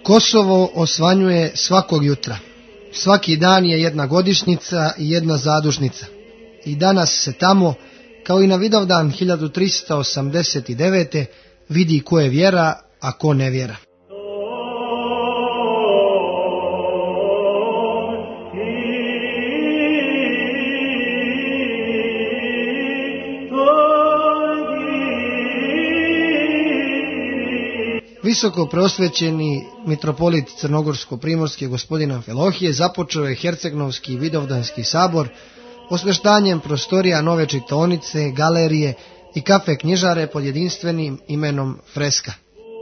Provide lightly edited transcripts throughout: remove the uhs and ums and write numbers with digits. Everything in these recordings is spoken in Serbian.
Kosovo osvanjuje svakog jutra. Svaki dan je jedna godišnjica i jedna zadušnica. I danas se tamo, kao i na Vidovdan 1389. vidi ko je vjera, a ko ne vjera. Visoko preosvećeni mitropolit Crnogorsko-primorski gospodin Amfilohije započeo je Hercegnovski Vidovdanski sabor osveštanjem prostorija nove čitaonice, galerije i kafe knjižare pod jedinstvenim imenom Freska.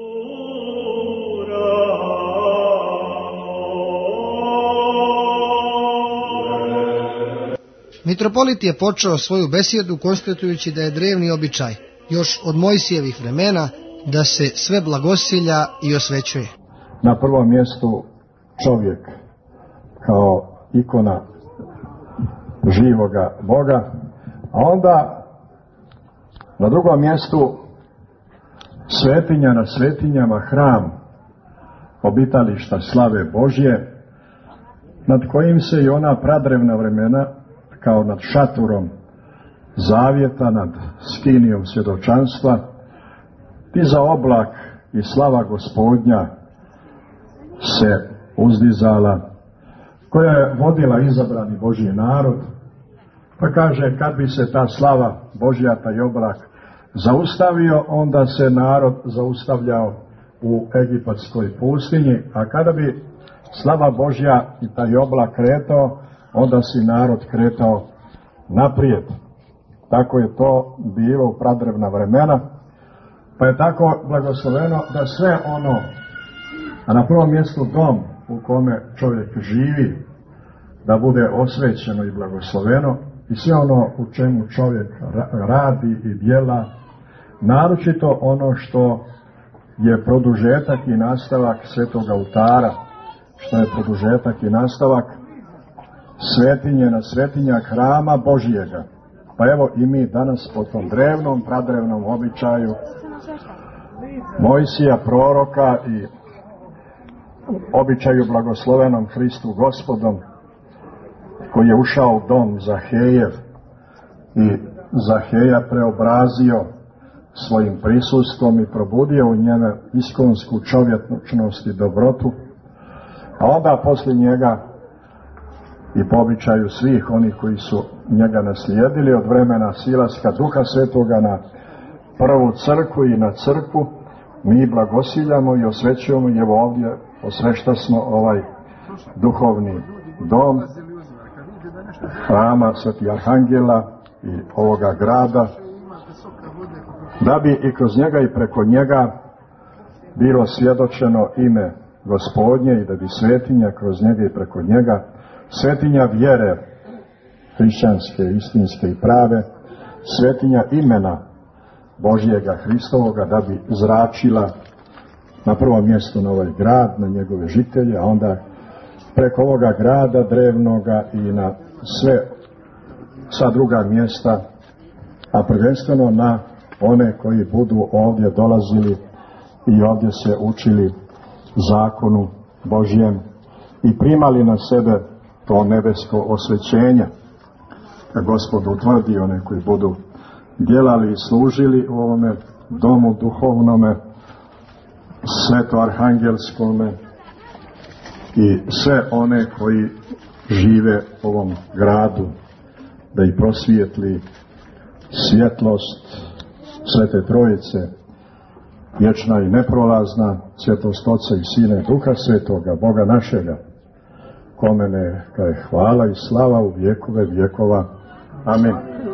Mitropolit je počeo svoju besjedu konstatujući da je drevni običaj, još od Mojsijevih vremena, da se sve blagosilja i osvećuje. Na prvom mjestu čovjek kao ikona živoga Boga, a onda na drugom mjestu svetinja na svetinjama, hram obitališta slave Božje, nad kojim se i ona pradrevna vremena kao nad šaturom zavjeta, nad skinijom svjedočanstva, iza oblak i slava Gospodnja se uzdizala, koja je vodila izabrani Božji narod, pa kaže kad bi se ta slava Božja, taj oblak zaustavio, onda se narod zaustavljao u egipatskoj pustinji, a kada bi slava Božja i taj oblak kretao, onda si narod kretao naprijed. Tako je to bilo u pradrevna vremena. Pa je tako blagosloveno da sve ono, a na prvom mjestu dom u kome čovjek živi, da bude osvećeno i blagosloveno, i sve ono u čemu čovjek radi i djela, naročito ono što je produžetak i nastavak svetog oltara, što je produžetak i nastavak svetinje na svetinjak hrama Božijega. Pa evo i mi danas po tom drevnom, pradrevnom običaju Mojsija, proroka i običaju blagoslovenom Hristu Gospodom, koji je ušao u dom Zahejev i Zaheja preobrazio svojim prisustvom i probudio u njeme iskonsku čovječnost i dobrotu, a onda poslije njega i po običaju svih onih koji su njega naslijedili od vremena silaska Duha Svetoga na prvu crkvu i na crkvu, mi blagosiljamo i osvećujemo, i evo ovdje osvešta smo ovaj duhovni dom hrama Svetih Arhangela i ovoga grada, da bi i kroz njega i preko njega bilo svjedočeno ime Gospodnje i da bi svetinja kroz njega i preko njega, svetinja vjere hrišćanske, istinske i prave, svetinja imena Božjega Hristovoga, da bi zračila na prvom mjestu na ovaj grad, na njegove žitelje, a onda preko ovoga grada drevnoga i na sve sva druga mjesta, a prvenstveno na one koji budu ovdje dolazili i ovdje se učili zakonu Božjem i primali na sebe to nebesko osvećenje. Kad Gospod utvrdi one koji budu djelali i služili u ovome domu duhovnome, svetoarhangelskome, i sve one koji žive u ovom gradu, da ih prosvijetli svjetlost Svete Trojice, vječna i neprolazna, svjetlost Oca i Sina i Duha Svetoga, Boga našega, kome neka je hvala i slava u vjekove vjekova. Amin.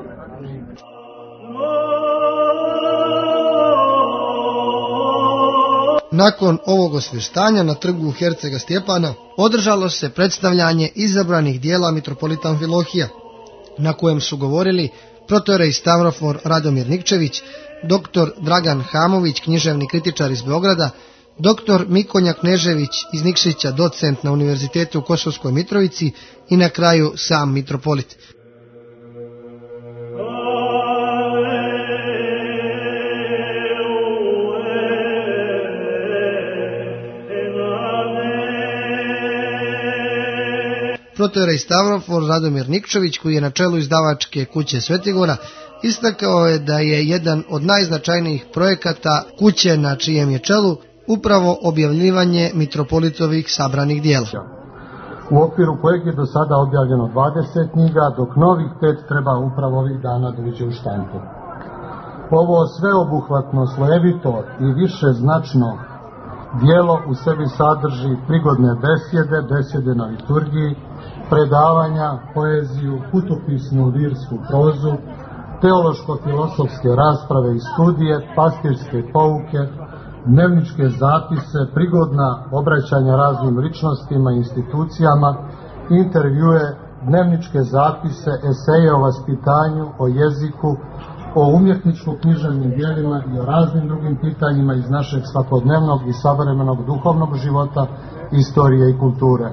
Nakon ovog osvještanja na trgu Hercega Stjepana održalo se predstavljanje izabranih dijela mitropolita Amfilohija, na kojem su govorili protorej Stavrofor Radomir Nikčević, dr. Dragan Hamović, književni kritičar iz Beograda, dr. Mikonja Knežević iz Nikšića, docent na Univerzitetu u Kosovskoj Mitrovici i na kraju sam mitropolit. Protojerej Stavrofor Radomir Nikčević, koji je na čelu izdavačke kuće Svetigora, istakao je da je jedan od najznačajnijih projekata kuće na čijem je čelu upravo objavljivanje mitropolitovih sabranih dijela. U okviru kojeg je do sada objavljeno 20 knjiga, dok novih 5 treba upravo ovih dana da uđe u štampu. Ovo sveobuhvatno, slojevito i višeznačno dijelo u sebi sadrži prigodne besjede, besjede na liturgiji, predavanja, poeziju, putopisnu lirsku prozu, teološko-filosofske rasprave i studije, pastirske pouke, dnevničke zapise, prigodna obraćanja raznim ličnostima i institucijama, intervjue, dnevničke zapise, eseje o vaspitanju, o jeziku, o umjetničko-književnim djelima i o raznim drugim pitanjima iz našeg svakodnevnog i savremenog duhovnog života, istorije i kulture.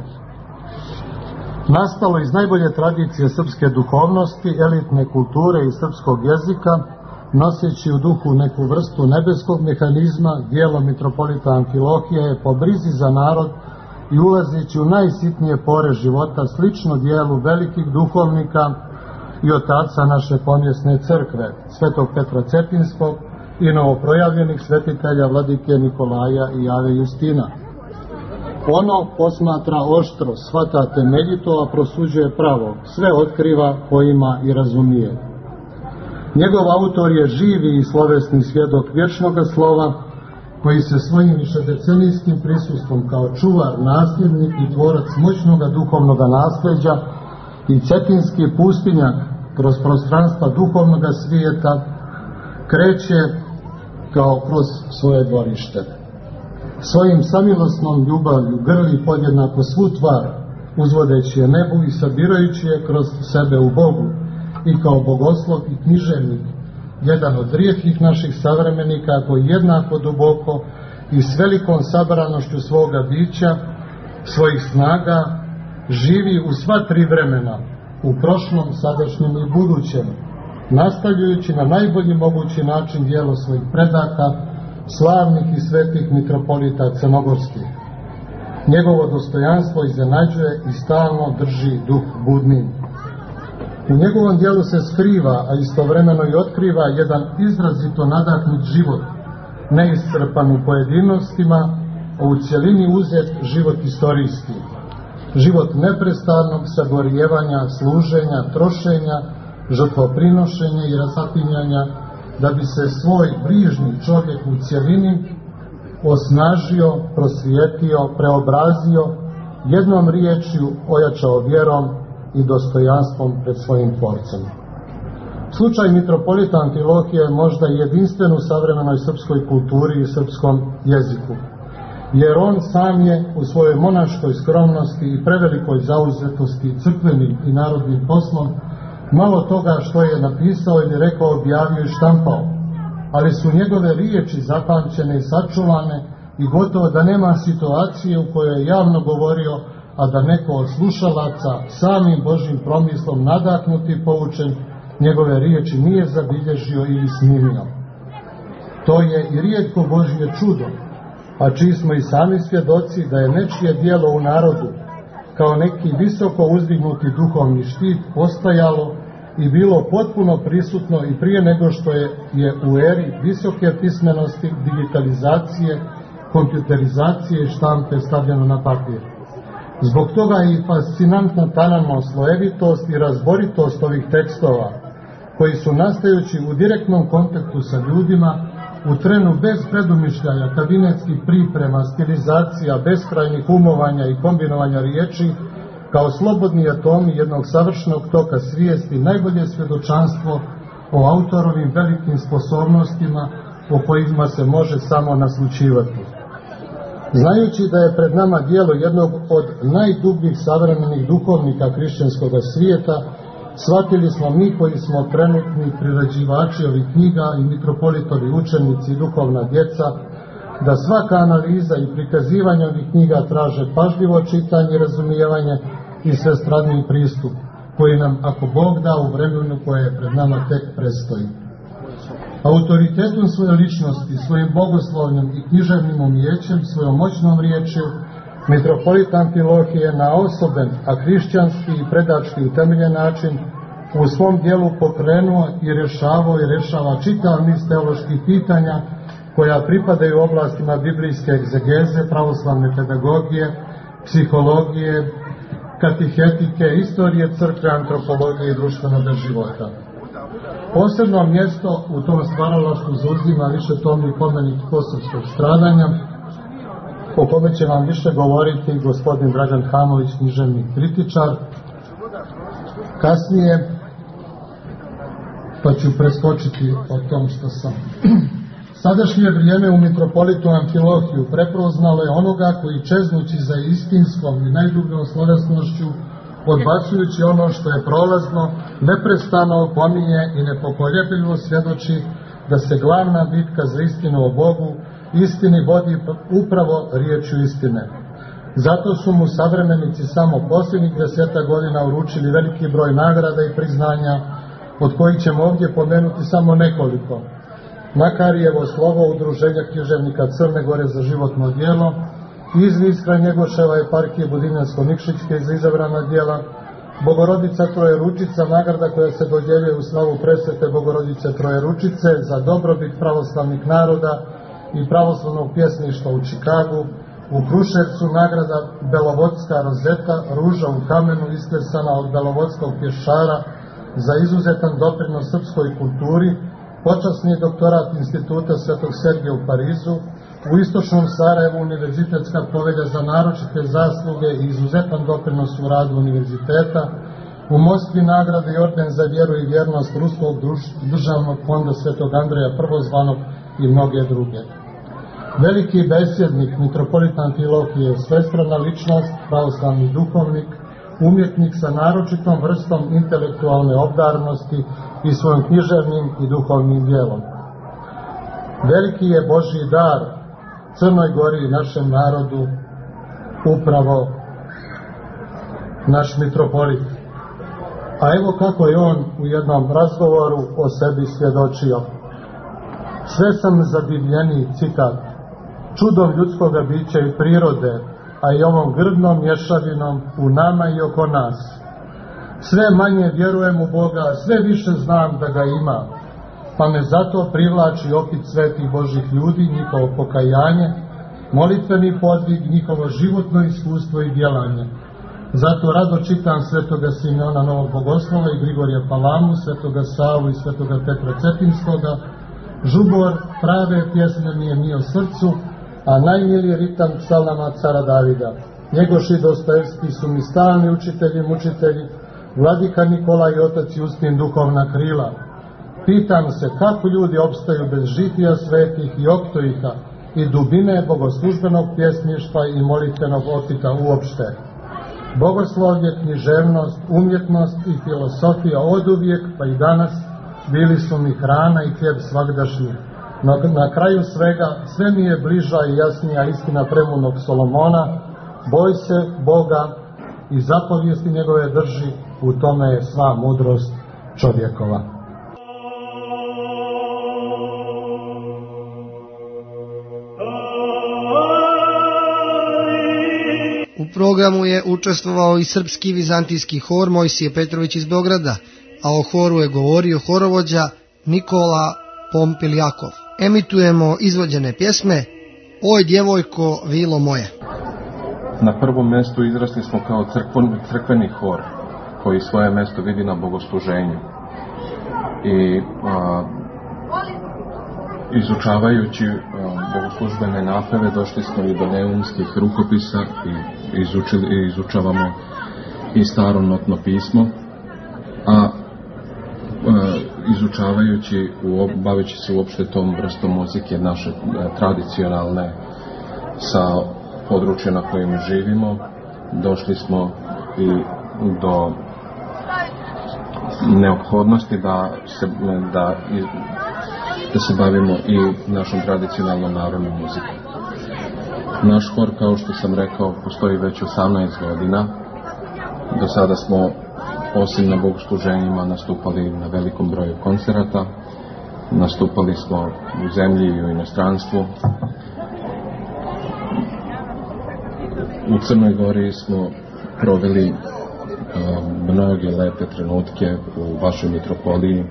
Nastalo iz najbolje tradicije srpske duhovnosti, elitne kulture i srpskog jezika, noseći u duhu neku vrstu nebeskog mehanizma, dijelo mitropolita Amfilohije je po brizi za narod i ulazeći u najsitnije pore života slično dijelu velikih duhovnika i otaca naše pomjesne crkve, svetog Petra Cetinskog i novoprojavljenih svetitelja vladike Nikolaja i Ave Justina. Ono posmatra oštro, shvata temeljito, a prosuđuje pravo, sve otkriva, poima i razumije. Njegov autor je živi i slovesni svjedok vječnoga slova, koji se svojim višedecenijskim prisustvom kao čuvar, nasljednik i tvorac moćnoga duhovnoga nasljeđa i cetinski pustinjak kroz prostranstva duhovnoga svijeta kreće kao kroz svoje dvorište. Svojim samilosnom ljubavlju grli podjednako svu tvar, uzvodeći je nebu i sabirajući je kroz sebe u Bogu, i kao bogoslov i književnik, jedan od rijetkih naših savremenika koji jednako duboko i s velikom sabranošću svoga bića, svojih snaga, živi u sva tri vremena, u prošlom, sadašnjem i budućem, nastavljajući na najbolji mogući način djelo svojih predaka, slavnih i svetih mitropolita crnogorskih. Njegovo dostojanstvo iznenađuje i stalno drži duh budnim. U njegovom dijelu se skriva, a istovremeno i otkriva jedan izrazito nadahnut život, neiscrpan u pojedinostima, a u cjelini uzet život istorijski. Život neprestanog sagorijevanja, služenja, trošenja, žrtvoprinošenja i rasapinjanja, da bi se svoj bližnji čovjek u cjelini osnažio, prosvijetio, preobrazio, jednom riječju ojačao vjerom i dostojanstvom pred svojim tvorcem. Slučaj mitropolita Amfilohije je možda jedinstven u savremenoj srpskoj kulturi i srpskom jeziku, jer on sam je u svojoj monaškoj skromnosti i prevelikoj zauzetosti crkvenim i narodnim poslom malo toga što je napisao ili rekao objavio i štampao, ali su njegove riječi zapamćene i sačuvane i gotovo da nema situacije u kojoj je javno govorio, a da neko od slušalaca samim Božjim promislom nadahnut i poučen njegove riječi nije zabilježio ili snimio. To je i rijetko Božje čudo, a čiji smo i sami svjedoci da je nečije djelo u narodu kao neki visoko uzdignuti duhovni štit postajalo i bilo potpuno prisutno i prije nego što je u eri visoke pismenosti, digitalizacije, kompjuterizacije i štampe stavljeno na papir. Zbog toga je i fascinantna ta slojevitost i razboritost ovih tekstova, koji su nastajući u direktnom kontaktu sa ljudima, u trenu bez predumišljaja, kabinetskih priprema, stilizacija, beskrajnih umovanja i kombinovanja riječi, kao slobodni atomi jednog savršenog toka svijesti, najbolje svjedočanstvo o autorovim velikim sposobnostima o kojima se može samo naslućivati. Znajući da je pred nama djelo jednog od najdubljih savremenih duhovnika hrišćanskog svijeta, shvatili smo mi koji smo trenutni prirađivači ovih knjiga i mitropolitovi učenici i duhovna djeca, da svaka analiza i prikazivanje ovih knjiga traže pažljivo čitanje i razumijevanje i svestradni pristup, koji nam, ako Bog da, u vremenu koje je pred nama tek predstoji. Autoritetom svoje ličnosti, svojim bogoslovnim i književnim umijećem, svojom moćnom riječju Mitropolit Amfilohije na osoben, a hrišćanski i predački utemeljen način u svom dijelu pokrenuo i rješava čitav niz teoloških pitanja koja pripadaju oblastima biblijske egzegeze, pravoslavne pedagogije, psihologije, katehetike, istorije crkve, antropologije i društvenog života. Posebno mjesto u tom stvaralaštvu zauzima višetomni pomenik kosovskog stradanja, o kome će vam više govoriti gospodin Dragan Hamović, književni kritičar. Kasnije, pa ću preskočiti o tom što sam. Sadašnje vrijeme u mitropolitu Amfilohiju prepoznalo je onoga koji čeznući za istinskom i najdubljom slovesnošću, odbacujući ono što je prolazno, neprestano opominje i nepokoljebljivo svjedoči da se glavna bitka za istinu o Bogu, istini vodi upravo riječju istine. Zato su mu savremenici samo posljednjih 10 godina uručili veliki broj nagrada i priznanja, od kojih ćemo ovdje pomenuti samo nekoliko. Makarijevo slovo Udruženja književnika Crne Gore za životno djelo, Izviskra Njegoševa eparhije Budinjansko-Nikšićke za izabrana djela, Bogorodica Trojeručica, nagrada koja se dodjeljuje u slavu presvete Bogorodice Trojeručice za dobrobit pravoslavnih naroda i pravoslavnog pjesništva u Čikagu, u Kruševcu nagrada Belovodska rozeta, ruža u kamenu isklesana od belovodskog pješara za izuzetan doprinos srpskoj kulturi, počasni doktorat Instituta Svetog Sergija u Parizu, u istočnom Sarajevu univerzitetska povelja za naročite zasluge i izuzetan doprinos u radu univerziteta, u Moskvi nagrada i orden za vjeru i vjernost Ruskog državnog fonda Svetog Andreja Prvozvanog i mnoge druge. Veliki besjednik, mitropolit Amfilohije, svestrana ličnost, pravoslavni duhovnik, umjetnik sa naročitom vrstom intelektualne obdarnosti i svojim književnim i duhovnim djelom. Veliki je Božji dar Crnoj Gori i našem narodu upravo naš mitropolit. A evo kako je on u jednom razgovoru o sebi svjedočio. Sve sam zadivljeniji, citat, čudom ljudskoga bića i prirode, a i ovom grdnom mješavinom u nama i oko nas. Sve manje vjerujem u Boga, sve više znam da ga ima, pa me zato privlači opit svetih Božih ljudi, njihovo pokajanje, molitveni podvig, njihovo životno iskustvo i djelanje. Zato rado čitam svetoga Simeona Novog Bogoslova i Grigorija Palamu, svetoga Savu i svetoga Petra Cetinskoga. Žubor prave pjesme mi je mio srcu, a najmiliji ritam psalama cara Davida. Njegoš i Dostojevski su mi stalni učitelji, mučitelji, Vladika Nikolaj i otac Justin duhovna krila. Pitam se kako ljudi opstaju bez žitija svetih i oktojika i dubine bogoslužbenog pjesništva i molitvenog opita uopšte. Bogoslovlje, književnost, umjetnost i filosofija oduvijek pa i danas bili su mi hrana i hljeb svagdašnji. No na kraju svega sve mi je bliža i jasnija istina premudnog Solomona, boj se Boga i zapovijesti njegove drži, u tome je sva mudrost čovjekova. U programu je učestvovao i srpski vizantijski hor Mojsije Petrović iz Beograda, a o horu je govorio horovođa Nikola Pompiljakov. Emitujemo izvođene pjesme Oj djevojko, vilo moje. Na prvom mjestu izrasli smo kao crkveni hor koji svoje mjesto vidi na bogosluženju. I izučavajući bogoslužbene napeve došli smo i do neumskih rukopisa i izučavamo i staro notno pismo, a izučavajući, baveći se uopšte tom vrstom muzike naše tradicionalne sa područja na kojem živimo, došli smo i do neophodnosti da se bavimo i našom tradicionalnom narodnom muzikom. Naš hor, kao što sam rekao, postoji već 18 godina. Do sada smo, osim na bogosluženjima, nastupali na velikom broju koncerata. Nastupali smo u zemlji i u inostranstvu. U Crnoj Gori smo proveli mnoge lepe trenutke u vašoj mitropoliji,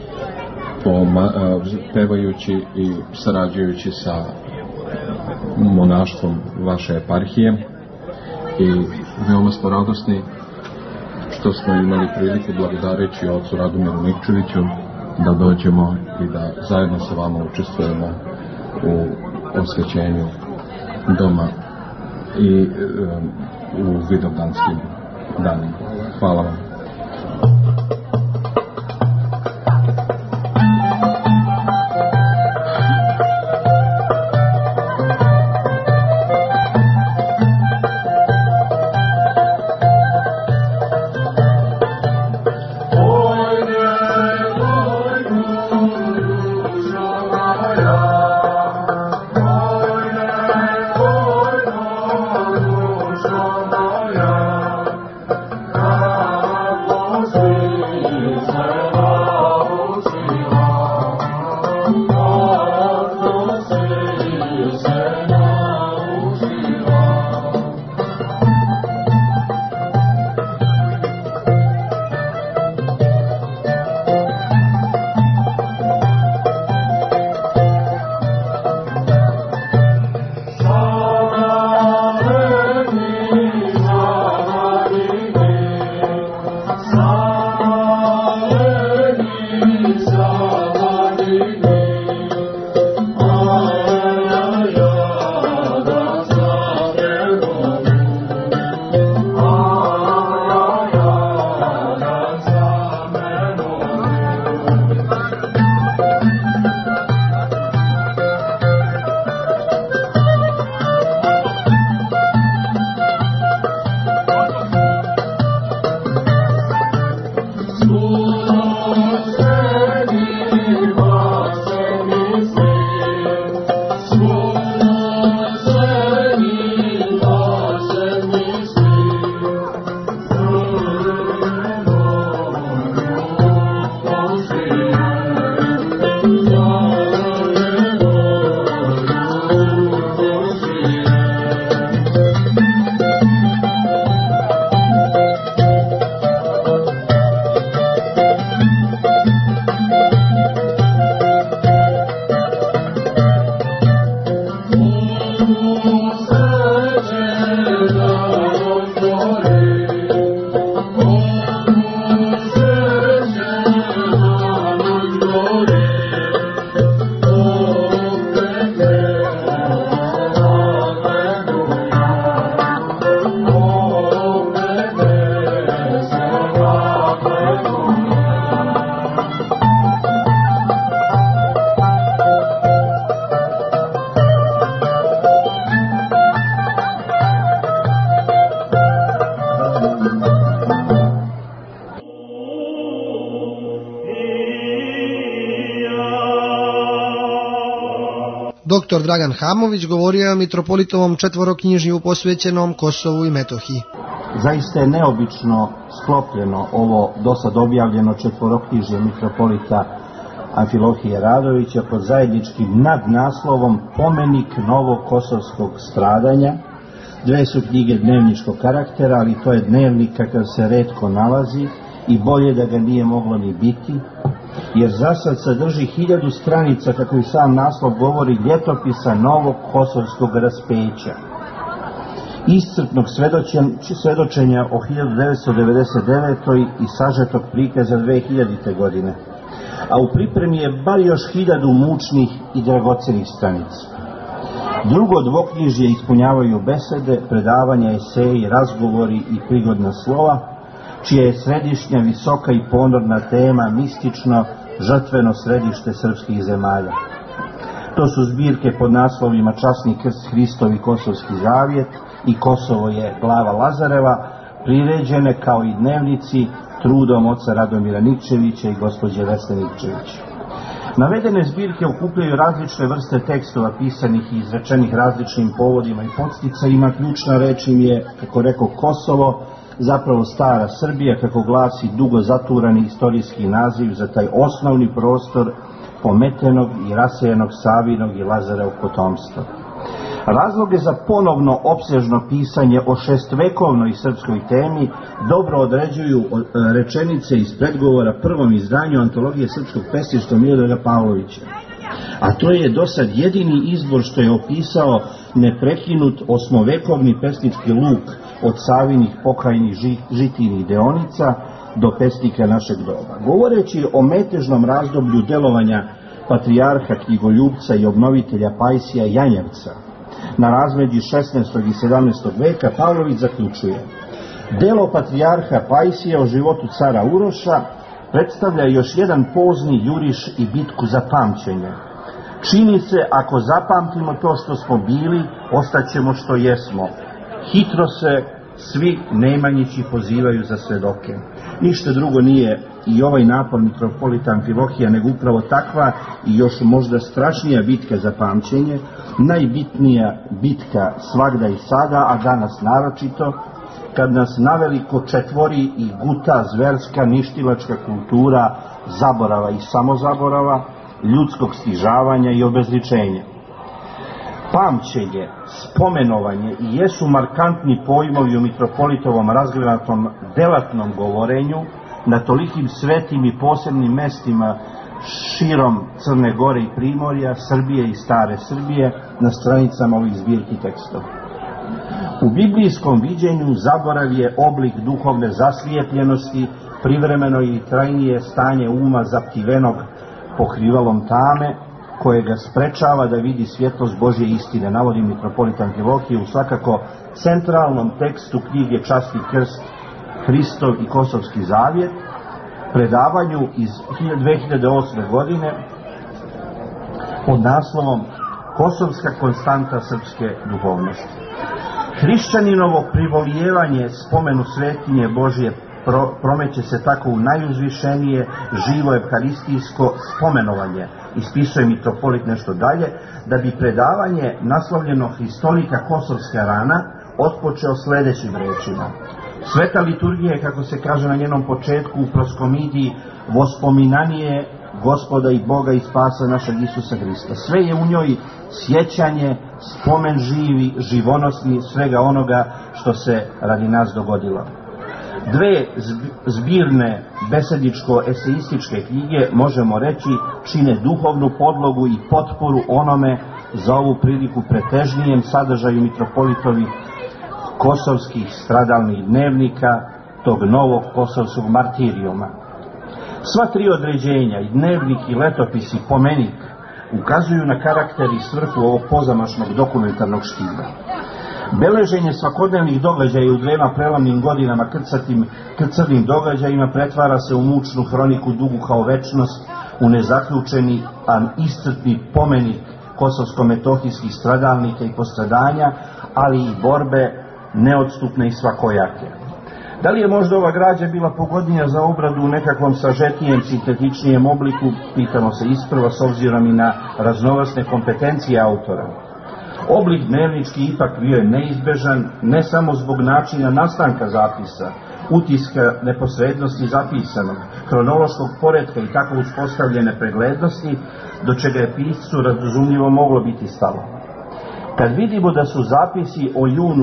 pevajući i sarađujući sa monaštvom vaše eparhije, i veoma smo radosni što smo imali priliku, благодарeći ocu Radomiru Nikčeviću, da dođemo i da zajedno sa vama učestvujemo u osvećenju doma i u Vidovdanskim danima. Hvala vam. Dr. Dragan Hamović govorio je o mitropolitovom četvoroknjižju posvećenom Kosovu i Metohiji. Zaista je neobično sklopljeno ovo dosad objavljeno četvoroknjižje mitropolita Amfilohije Radovića pod zajedničkim nadnaslovom Pomenik novokosovskog stradanja. Dve su knjige dnevničkog karaktera, ali to je dnevnik kakav se retko nalazi i bolje da ga nije moglo ni biti, jer zasad sadrži 1000 stranica, kako i sam naslov govori, ljetopisa novog kosovskog raspeća, iscrpnog svedočenja o 1999. i sažetog prikaza 2000. godine, a u pripremi je bar još 1000 mučnih i dragocenih stranica. Drugo dvoknjižje ispunjavaju besede, predavanja, eseji, razgovori i prigodna slova, čija je središnja, visoka i ponorna tema mistično, žrtveno središte srpskih zemalja. To su zbirke pod naslovima Časni krst Hristov i Kosovski zavjet i Kosovo je glava Lazareva, priređene kao i dnevnici trudom oca Radomira Nikčevića i gospođe Vesne Nikčević. Navedene zbirke okupljaju različite vrste tekstova pisanih i izrečenih različnim povodima i podsticajima. Ključna reč im je, kako rekao, Kosovo, zapravo stara Srbija, kako glasi dugo zaturani istorijski naziv za taj osnovni prostor pometenog i rasejanog Savinog i Lazarevog potomstva. Razloge za ponovno opsežno pisanje o šestvekovnoj srpskoj temi dobro određuju rečenice iz predgovora prvom izdanju antologije srpskog pesništva Miodraga Pavlovića. A to je dosad jedini izbor što je opisao neprekinut osmovekovni pesnički luk od Savinih pokrajnih žitinih deonica do pesnika našeg doba. Govoreći o metežnom razdoblju delovanja patrijarha, knjigoljupca i obnovitelja Pajsija Janjevca na razmeđi 16. i 17. veka, Pavlović zaključuje: delo patrijarha Pajsija o životu cara Uroša predstavlja još jedan pozni juriš i bitku za pamćenje. Čini se, ako zapamtimo to što smo bili, ostaćemo što jesmo. Hitro se svi Nemanjići pozivaju za svedoke. Ništa drugo nije i ovaj napor mitropolita Amfilohija nego upravo takva i još možda strašnija bitka za pamćenje, najbitnija bitka svagda i sada, a danas naročito, kad nas naveliko četvori i guta zverska ništilačka kultura zaborava i samozaborava, ljudskog stižavanja i obezličenja. Pamćenje, spomenovanje i jesu markantni pojmovi u mitropolitovom razgranatom delatnom govorenju na tolikim svetim i posebnim mestima širom Crne Gore i Primorja, Srbije i Stare Srbije na stranicama ovih zbirki tekstova. U biblijskom viđenju zaborav je oblik duhovne zaslijepljenosti, privremeno i trajnije stanje uma zaptivenog pokrivalom tame, koje ga sprečava da vidi svjetlost Božje istine, navodi mitropolit Amfilohije u svakako centralnom tekstu knjige Čast i krst, Hristov i Kosovski zavjet, predavanju iz 2008. godine pod naslovom Kosovska konstanta srpske duhovnosti. Hrišćaninovo privolijevanje spomenu svetinje Božje promeće se tako u najuzvišenije živo evharistijsko spomenovanje, ispisuje mitropolit nešto dalje, da bi predavanje naslovljeno Hristolika Kosovska rana otpočeo sljedećim rečima. Sveta liturgija je, kako se kaže na njenom početku u proskomidiji, vospominanje Gospoda i Boga i spasa našeg Isusa Hrista. Sve je u njoj sjećanje, spomen živi, živonosni svega onoga što se radi nas dogodilo. Dve zbirne besedičko-eseističke knjige, možemo reći, čine duhovnu podlogu i potporu onome za ovu priliku pretežnijem sadržaju mitropolitovih kosovskih stradalnih dnevnika, tog novog kosovskog martirijuma. Sva tri određenja, i dnevnik i letopis i pomenik, ukazuju na karakter i svrhu ovog pozamašnog dokumentarnog štiva. Beleženje svakodnevnih događaja u dvema prelamnim godinama krcavnim događajima pretvara se u mučnu hroniku dugu kao večnost, u nezaključeni, a iscrpni pomenik kosovsko-metohijskih stradalnika i postradanja, ali i borbe neodstupne i svakojake. Da li je možda ova građa bila pogodnija za obradu u nekakvom sažetijem, sintetičnijem obliku, pitamo se isprva s obzirom i na raznovrsne kompetencije autora. Oblik dnevnički ipak bio je neizbežan, ne samo zbog načina nastanka zapisa, utiska neposrednosti zapisanog, hronološkog poretka i tako uspostavljene preglednosti, do čega je piscu razumljivo moglo biti stalo. Kad vidimo da su zapisi o junu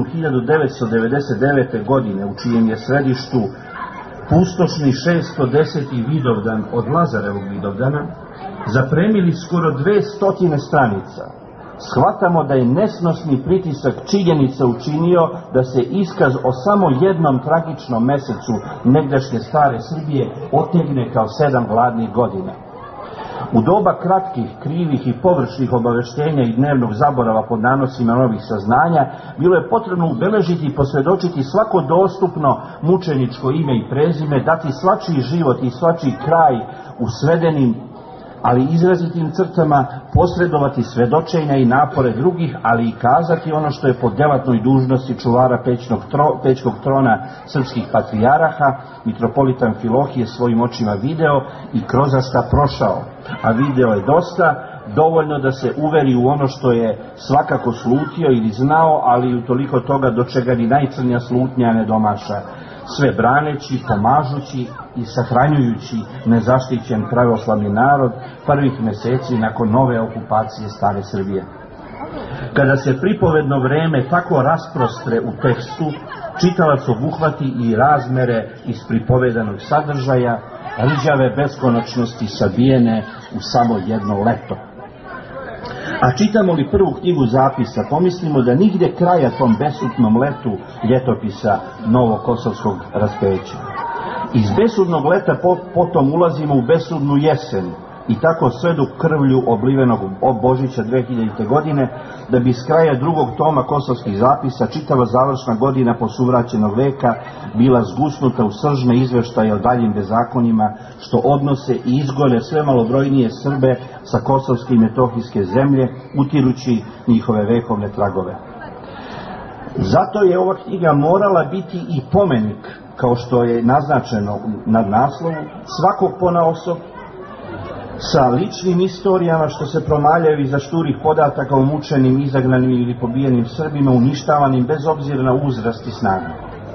1999. godine, u čijem je središtu pustošni 610. Vidovdan od Lazarevog Vidovdana, zapremili skoro 200 stranica, shvatamo da je nesnosni pritisak činjenica učinio da se iskaz o samo jednom tragičnom mesecu negdašnje stare Srbije otegne kao 7 gladnih godina. U doba kratkih, krivih i površnih obaveštenja i dnevnog zaborava pod nanosima novih saznanja, bilo je potrebno ubeležiti i posvjedočiti svako dostupno mučeničko ime i prezime, dati svačiji život i svačiji kraj u svedenim, ali izrazitim crtama, posredovati svedočenja i napore drugih, ali i kazati ono što je po delatnoj dužnosti čuvara Pećkog trona srpskih patrijaraha, mitropolita Amfilohije svojim očima video i krozasta prošao. A video je dosta, dovoljno da se uveri u ono što je svakako slutio ili znao, ali i u toliko toga do čega ni najcrnja slutnja ne domaša. Sve braneći, pomažući i sahranjujući nezaštićen pravoslavni narod prvih mjeseci nakon nove okupacije stare Srbije. Kada se pripovedno vreme tako rasprostre u tekstu, čitalac obuhvati i razmere iz pripovedanog sadržaja, rđave beskonačnosti sabijene u samo jedno leto. A čitamo li prvu knjigu zapisa, pomislimo da nigde kraja tom besudnom letu ljetopisa Novokosovskog raspeća. Iz besudnog leta potom ulazimo u besudnu jesen i tako sve do krvlju oblivenog Božića 2000. godine, da bi s kraja drugog toma kosovskih zapisa čitava završna godina posuvraćenog veka bila zgusnuta u sržne izveštaje o daljim bezakonjima što odnose i izgone sve malobrojnije Srbe sa kosovske i metohijske zemlje, utirući njihove vekovne tragove. Zato je ova knjiga morala biti i pomenik, kao što je naznačeno na naslovu, svakog ponaosob, sa ličnim istorijama što se promaljaju iza šturih podataka o mučenim, izagnanim ili pobijenim Srbima, uništavanim bez obzira na uzrast i snagu.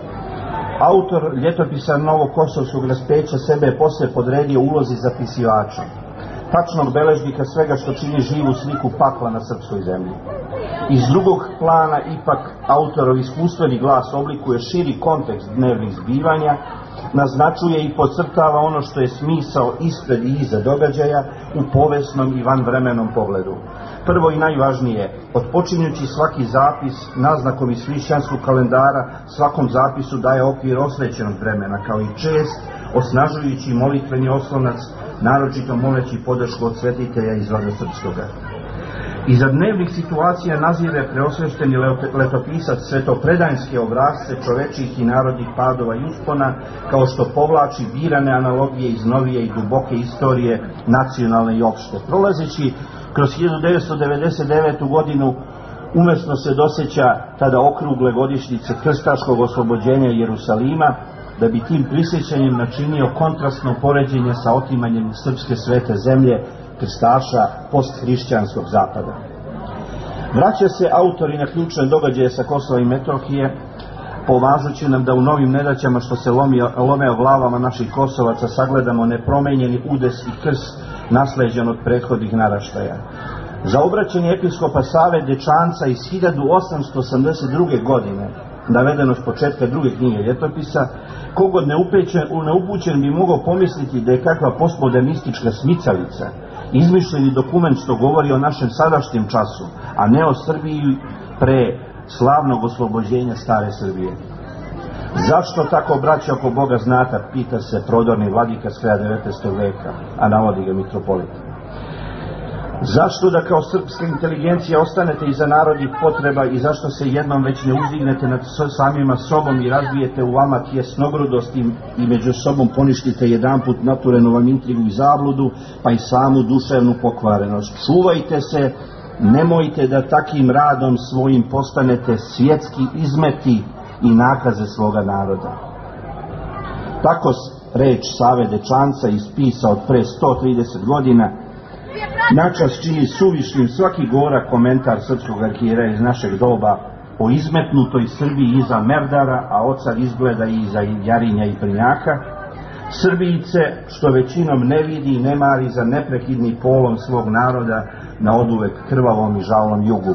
Autor ljetopisa Novokosovskog raspeća sebe je poslije podredio ulozi zapisivača, tačnog beležnika svega što čini živu sliku pakla na srpskoj zemlji. Iz drugog plana ipak autorov iskustveni glas oblikuje širi kontekst dnevnih zbivanja, naznačuje i podcrtava ono što je smisao ispred i iza događaja u povesnom i vanvremenom pogledu. Prvo i najvažnije, odpočinjući svaki zapis naznakom iz hrišćanskog kalendara, svakom zapisu daje okvir osvećenog vremena, kao i čest, osnažujući molitveni oslonac, naročito moleći podršku od svetitelja iz vlada srpskoga. Iza dnevnih situacija nazire preosvešteni letopisac svetopredanjske obrazce čovečih i narodnih padova i uspona, kao što povlači birane analogije iz novije i duboke istorije, nacionalne i opšte. Prolazeći kroz 1999. godinu, umesno se doseća tada okrugle godišnjice krstaškog oslobođenja Jerusalima, da bi tim prisjećanjem načinio kontrastno poređenje sa otimanjem srpske svete zemlje, krstaša posthrišćanskog zapada. Vraća se autori na ključne događaje sa Kosova i Metohije, pomažući nam da u novim nedaćama što se lome o glavama naših Kosovaca sagledamo nepromenjeni udes i krst nasleđen od prethodnih naraštaja. Za obraćanje episkopa Save Dečanca iz 1882. godine, navedeno s početka druge knjige ljetopisa, kogod neupućen bi mogao pomisliti da je kakva postmodernistička smicalica, izmišljeni dokument što govori o našem sadašnjem času, a ne o Srbiji pre slavnog oslobođenja stare Srbije. Zašto tako, braća, oko Boga znata, pita se prodorni vladika s kraja 19. veka, a navodi ga mitropolit. Zašto da kao srpska inteligencija ostanete iza narodnih potreba i zašto se jednom već ne uzdignete nad samima sobom i razbijete u vama tjesnogrudost i među sobom poništite jedanput naturenu vam intrigu i zabludu, pa i samu duševnu pokvarenost. Čuvajte se, nemojte da takim radom svojim postanete svjetski izmeti i nakaze svoga naroda. Tako reč Save Dečanca ispisao od pre 130 godina, načas čini suvišnim svaki gorak komentar srpskog arhijera iz našeg doba o izmetnutoj Srbiji iza Merdara, a ocar izgleda i iza Jarinja i Prnjaka, Srbijice što većinom ne vidi i ne mari za neprekidni polom svog naroda na oduvek krvavom i žalnom jugu.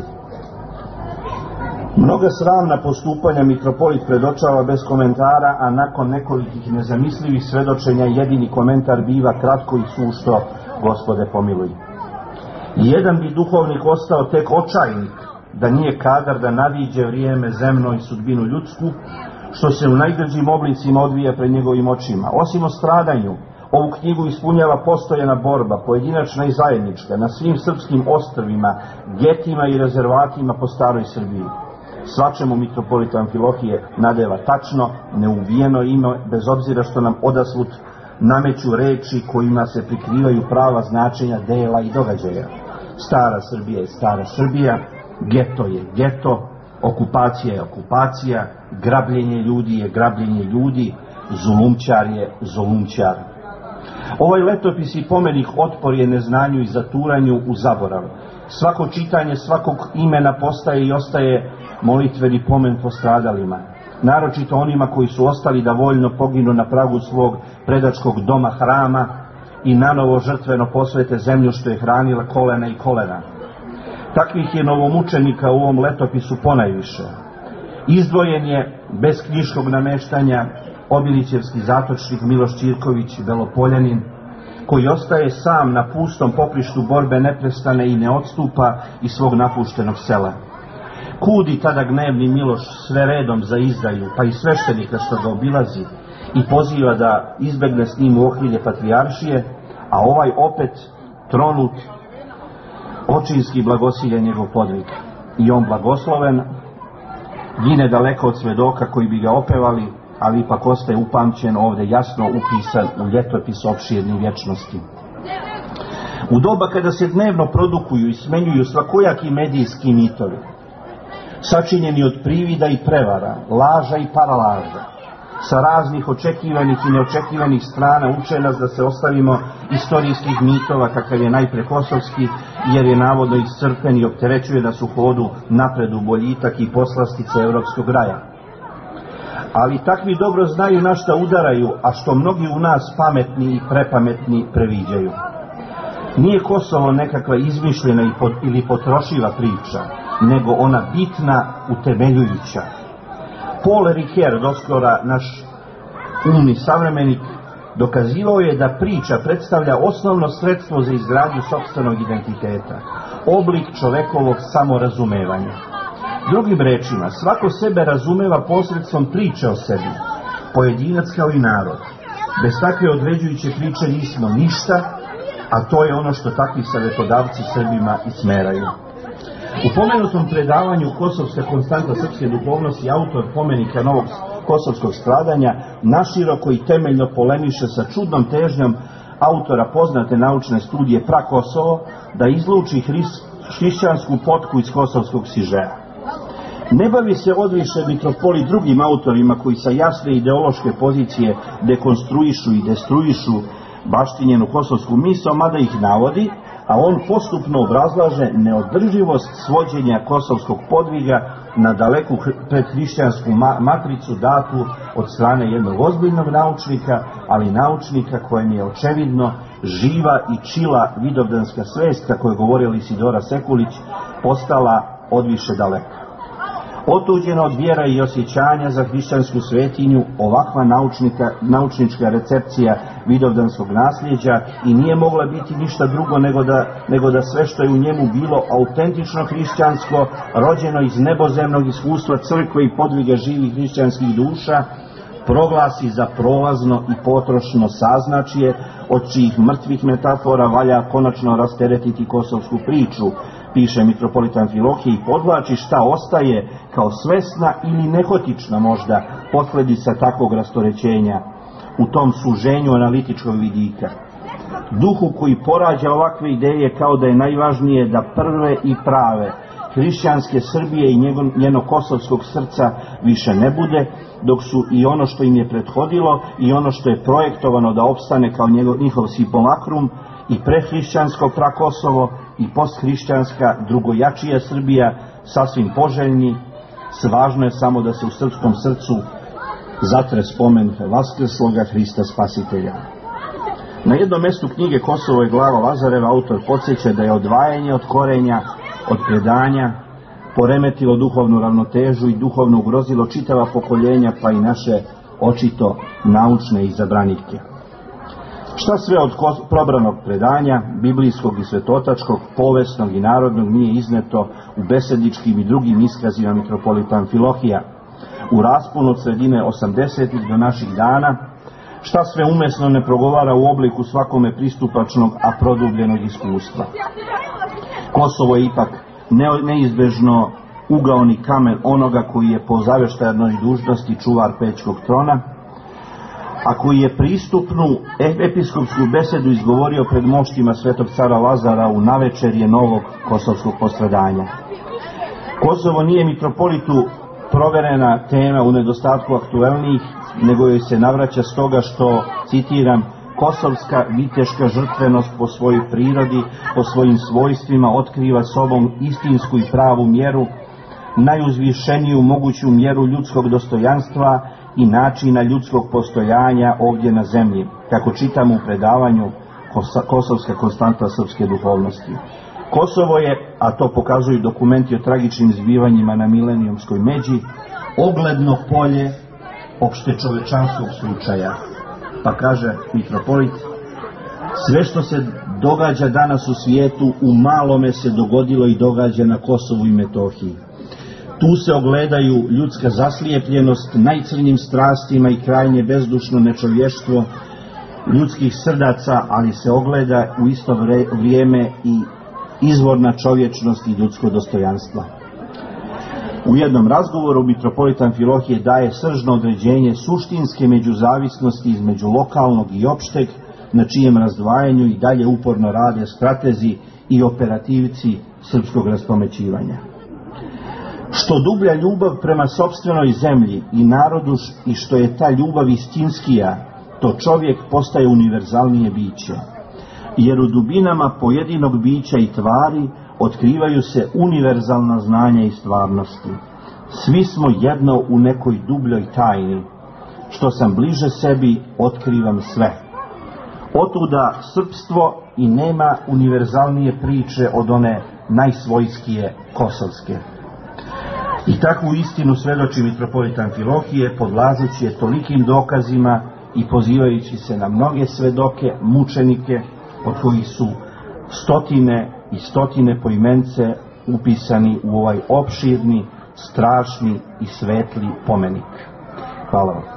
Mnoga sramna postupanja mitropolit predočava bez komentara, a nakon nekolikih nezamislivih svedočenja jedini komentar biva kratko i sušto: Gospode pomiluj. Jedan bi duhovnik ostao tek očajnik da nije kadar da nadiđe vrijeme zemno i sudbinu ljudsku, što se u najgrđim oblicima odvija pred njegovim očima. Osim o stradanju, ovu knjigu ispunjava postojana borba, pojedinačna i zajednička, na svim srpskim ostrvima, getima i rezervatima po staroj Srbiji. Svačemu mitropolita Amfilohije nadeva tačno, neubijeno ime, bez obzira što nam odasvud nameću reči kojima se prikrivaju prava značenja dela i događaja. Stara Srbija je stara Srbija, geto je geto, okupacija je okupacija, grabljenje ljudi je grabljenje ljudi, zulumčar je zulumčar. Ovaj letopis i pomenik otpor je neznanju i zaturanju u zaborav. Svako čitanje svakog imena postaje i ostaje molitveni pomen postradalima, naročito onima koji su ostali da voljno poginu na pragu svog predačkog doma hrama i nanovo žrtveno posvete zemlju što je hranila kolena i kolena. Takvih je novomučenika u ovom letopisu ponajviše. Izdvojen je bez knjiškog nameštanja Obilićevski zatočnik Miloš Ćirković, Belopoljanin, koji ostaje sam na pustom poprištu borbe neprestane i ne odstupa iz svog napuštenog sela. Kudi tada gnevni Miloš sve redom za izdaju, pa i sveštenika što ga obilazi i poziva da izbegne s njim u okrilje patrijaršije, a ovaj opet tronut očinski blagosilja njegov podvig. I on blagosloven gine daleko od svedoka koji bi ga opevali, ali ipak ostaje upamćen, ovdje jasno upisan u ljetopis opširne vječnosti. U doba kada se dnevno produkuju i smenjuju svakojaki medijski mitovi, sačinjeni od privida i prevara, laža i paralaža, sa raznih očekivanih i neočekivanih strana uče nas da se ostavimo istorijskih mitova kakav je najpre kosovski, jer je navodno iscrpen i opterećuje nas u hodu napred u boljitak i poslastice evropskog raja. Ali takvi dobro znaju na šta udaraju, a što mnogi u nas pametni i prepametni previđaju. Nije Kosovo nekakva izmišljena ili potrošiva priča, nego ona bitna, utemeljujuća. Paul Ricoeur, doskora naš umni savremenik, dokazivao je da priča predstavlja osnovno sredstvo za izgradnju sopstvenog identiteta, oblik čovekovog samorazumevanja. Drugim rečima, svako sebe razumeva posredstvom priče o sebi, pojedinac kao i narod. Bez takve određujuće priče nismo ništa, a to je ono što takvi savjetodavci Srbima i smeraju. U pomenutom predavanju Kosovska konstanta srpske duhovnosti autor pomenika novog kosovskog stradanja naširoko i temeljno polemiše sa čudnom težnjom autora poznate naučne studije Prakosovo da izluči hrišćansku potku iz kosovskog sižea. Ne bavi se odviše mitropolit drugim autorima koji sa jasne ideološke pozicije dekonstruišu i destruišu baštinjenu kosovsku misao, mada ih navodi, a on postupno obrazlaže neodrživost svođenja kosovskog podviga na daleku predhrišćansku matricu datu od strane jednog ozbiljnog naučnika, ali naučnika kojem je očevidno živa i čila vidovdanska svest, kako je govorila Isidora Sekulić, postala odviše daleka. Otuđena od vjera i osjećanja za hrišćansku svetinju, ovakva naučnička recepcija vidovdanskog nasljeđa i nije mogla biti ništa drugo nego da sve što je u njemu bilo autentično hrišćansko, rođeno iz nebozemnog iskustva crkve i podviga živih hrišćanskih duša, proglasi za prolazno i potrošno saznačije, od čijih mrtvih metafora valja konačno rasteretiti kosovsku priču, piše mitropolit Amfilohije, i podvlači šta ostaje kao svesna ili nehotična možda posljedica takvog rastorećenja u tom suženju analitičkog vidika. Duhu koji porađa ovakve ideje kao da je najvažnije da prve i prave hrišćanske Srbije i njeno kosovskog srca više ne bude, dok su i ono što im je prethodilo i ono što je projektovano da opstane kao njihov simulakrum i prehrišćansko Prakosovo i posthrišćanska drugojačija Srbija sasvim poželjni. Važno je samo da se u srpskom srcu zatre spomen vaskrsloga Hrista Spasitelja. Na jednom mjestu knjige Kosovo je glava Lazareva autor podsjeća da je odvajanje od korenja, od predanja, poremetilo duhovnu ravnotežu i duhovno ugrozilo čitava pokoljenja, pa i naše očito naučne izabranike. Šta sve od probranog predanja, biblijskog i svetotačkog, povesnog i narodnog nije izneto u besedičkim i drugim iskazima mitropolita Amfilohija u rasponu od sredine 80-ih do naših dana? Šta sve umesno ne progovara u obliku svakome pristupačnog, a produbljenog iskustva? Kosovo je ipak neizbežno ugaoni kamen onoga koji je po zaveštajnoj dužnosti čuvar Pećkog trona, a koji je pristupnu episkopsku besedu izgovorio pred moštima svetog cara Lazara u navečerje novog kosovskog postradanja. Kosovo nije mitropolitu proverena tema u nedostatku aktuelnih, nego joj se navraća stoga što, citiram, kosovska viteška žrtvenost po svojoj prirodi, po svojim svojstvima otkriva sobom istinsku i pravu mjeru, najuzvišeniju moguću mjeru ljudskog dostojanstva i načina ljudskog postojanja ovdje na zemlji, kako čitamo u predavanju Kosovska konstanta srpske duhovnosti. Kosovo je, a to pokazuju dokumenti o tragičnim zbivanjima na Milenijumskoj međi, ogledno polje opštečovečanskog slučaja. Pa kaže mitropolit, sve što se događa danas u svijetu u malome se dogodilo i događa na Kosovu i Metohiji. Tu se ogledaju ljudska zaslijepljenost najcrnjim strastima i krajnje bezdušno nečovještvo ljudskih srdaca, ali se ogleda u isto vrijeme i izvorna čovječnost i ljudsko dostojanstvo. U jednom razgovoru mitropolit Amfilohije daje sržno određenje suštinske međuzavisnosti između lokalnog i opšteg, na čijem razdvajanju i dalje uporno rade stratezi i operativci srpskog raspamećivanja. Što dublja ljubav prema sopstvenoj zemlji i narodu i što je ta ljubav istinskija, to čovjek postaje univerzalnije biće. Jer u dubinama pojedinog bića i tvari otkrivaju se univerzalna znanja i stvarnosti. Svi smo jedno u nekoj dubljoj tajni. Što sam bliže sebi, otkrivam sve. Otuda srpstvo i nema univerzalnije priče od one najsvojskije kosovske. I takvu istinu svedoči mitropolit Amfilohije, podlažući je tolikim dokazima i pozivajući se na mnoge svedoke, mučenike, od kojih su stotine i stotine poimence upisani u ovaj opširni, strašni i svetli pomenik. Hvala vam.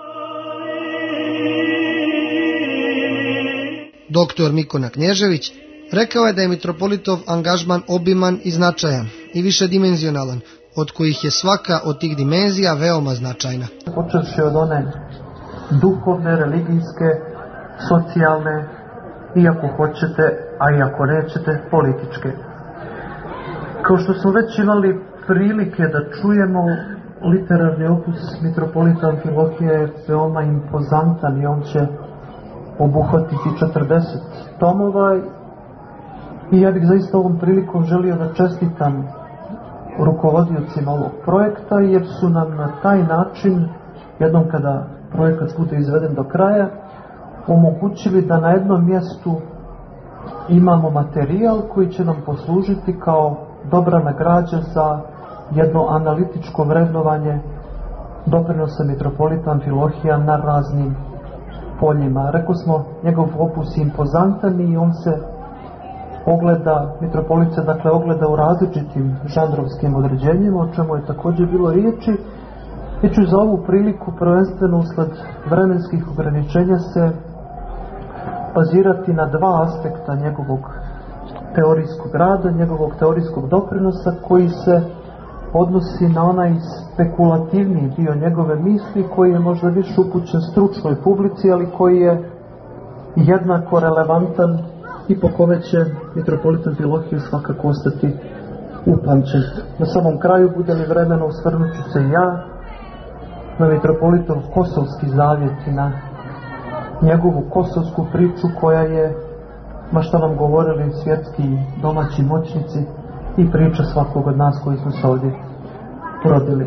Doktor Mikona Knježević rekao je da je mitropolitov angažman obiman i značajan i višedimenzionalan, od kojih je svaka od tih dimenzija veoma značajna. Počevši od one duhovne, religijske, socijalne i ako hoćete, a i ako nećete, političke. Kao što smo već imali prilike da čujemo, literarni opus mitropolita Amfilohije je veoma impozantan i on će obuhvatiti 40 tomova i ja bih zaista ovom prilikom želio da čestitam rukovodiocima ovog projekta, jer su nam na taj način, jednom kada projekat bude izveden do kraja, omogućili da na jednom mjestu imamo materijal koji će nam poslužiti kao dobra nagrađa za jedno analitičko vrednovanje doprinosa mitropolita Amfilohija na raznim poljima. Rekao smo, njegov opus je impozantan i on se ogleda, mitropolit se dakle ogleda u različitim žanrovskim određenjima, o čemu je također bilo riječi. Ja ću za ovu priliku prvenstveno usled vremenskih ograničenja se bazirati na dva aspekta njegovog teorijskog rada, njegovog teorijskog doprinosa, koji se odnosi na onaj spekulativni dio njegove misli, koji je možda više upućen stručnoj publici, ali koji je jednako relevantan i po kome će mitropolit Amfilohije svakako ostati upamćen. Na samom kraju, bude li vremena, osvrnut ću se ja na mitropolitov kosovski zavjet i na njegovu kosovsku priču koja je, ma šta nam govorili svjetski domaći moćnici, i priča svakog od nas koji smo se ovdje rodili.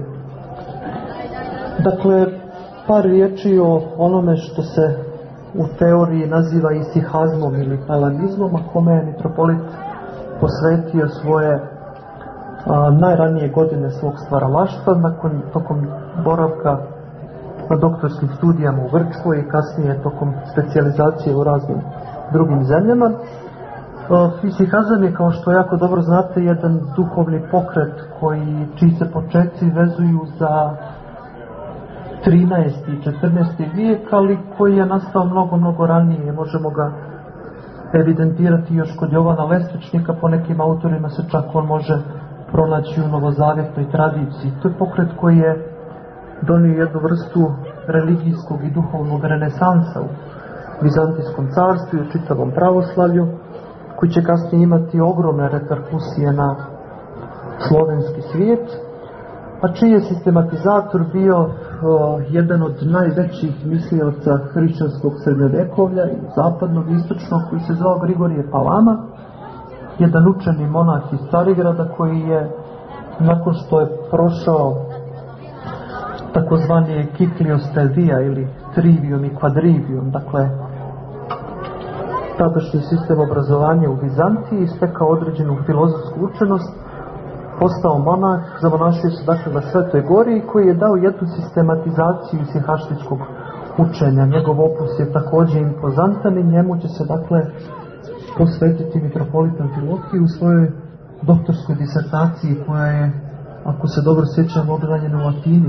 Dakle, par riječi o onome što se u teoriji naziva isihazmom ili helenizmom, a kome je mitropolit posvetio svoje najranije godine svog stvaralaštva, tokom boravka na doktorskim studijama u Grčkoj i kasnije tokom specijalizacije u raznim drugim zemljama. Isihazam je, kao što jako dobro znate, jedan duhovni pokret čiji se početci vezuju za 13. i 14. vijek, ali koji je nastao mnogo ranije. Možemo ga evidentirati još kod Jovana Lesvičnika, po nekim autorima se čak on može pronaći u novozavjetnoj tradiciji. To je pokret koji je donio jednu vrstu religijskog i duhovnog renesansa u Vizantijskom carstvu i u čitavom pravoslavlju, koji će kasnije imati ogromne reperkusije na slovenski svijet, a čiji je sistematizator bio jedan od najvećih mislioca hrišćanskog srednjovjekovlja i zapadnog i istočnog, koji se zvao Grigorije Palama, jedan učeni monah iz Carigrada, koji je, nakon što je prošao takozvani kikliostezija ili trivium i quadrivium, dakle tadašnji sistem obrazovanja u Vizantiji, stekao određenu filozofsku učenost, postao monah, zamonašio se dakle na Svetoj gori, koji je dao jednu sistematizaciju sihaštičkog učenja. Njegov opus je također impozantan i njemu će se dakle posvetiti mitropolit Amfilohije u svojoj doktorskoj disertaciji, koja je, ako se dobro sjećam, obranjena u Atini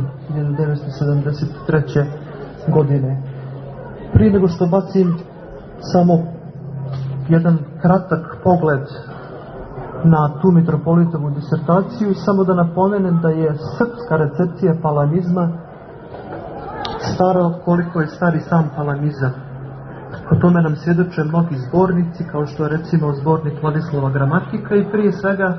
1973. godine. Prije nego što bacim samo jedan kratak pogled na tu mitropolitovu disertaciju, samo da napomenem da je srpska recepcija palamizma stara koliko je stari sam palamizam. O tome nam svjedoče mnogi zbornici, kao što je recimo zbornik Vladislava Gramatika i prije svega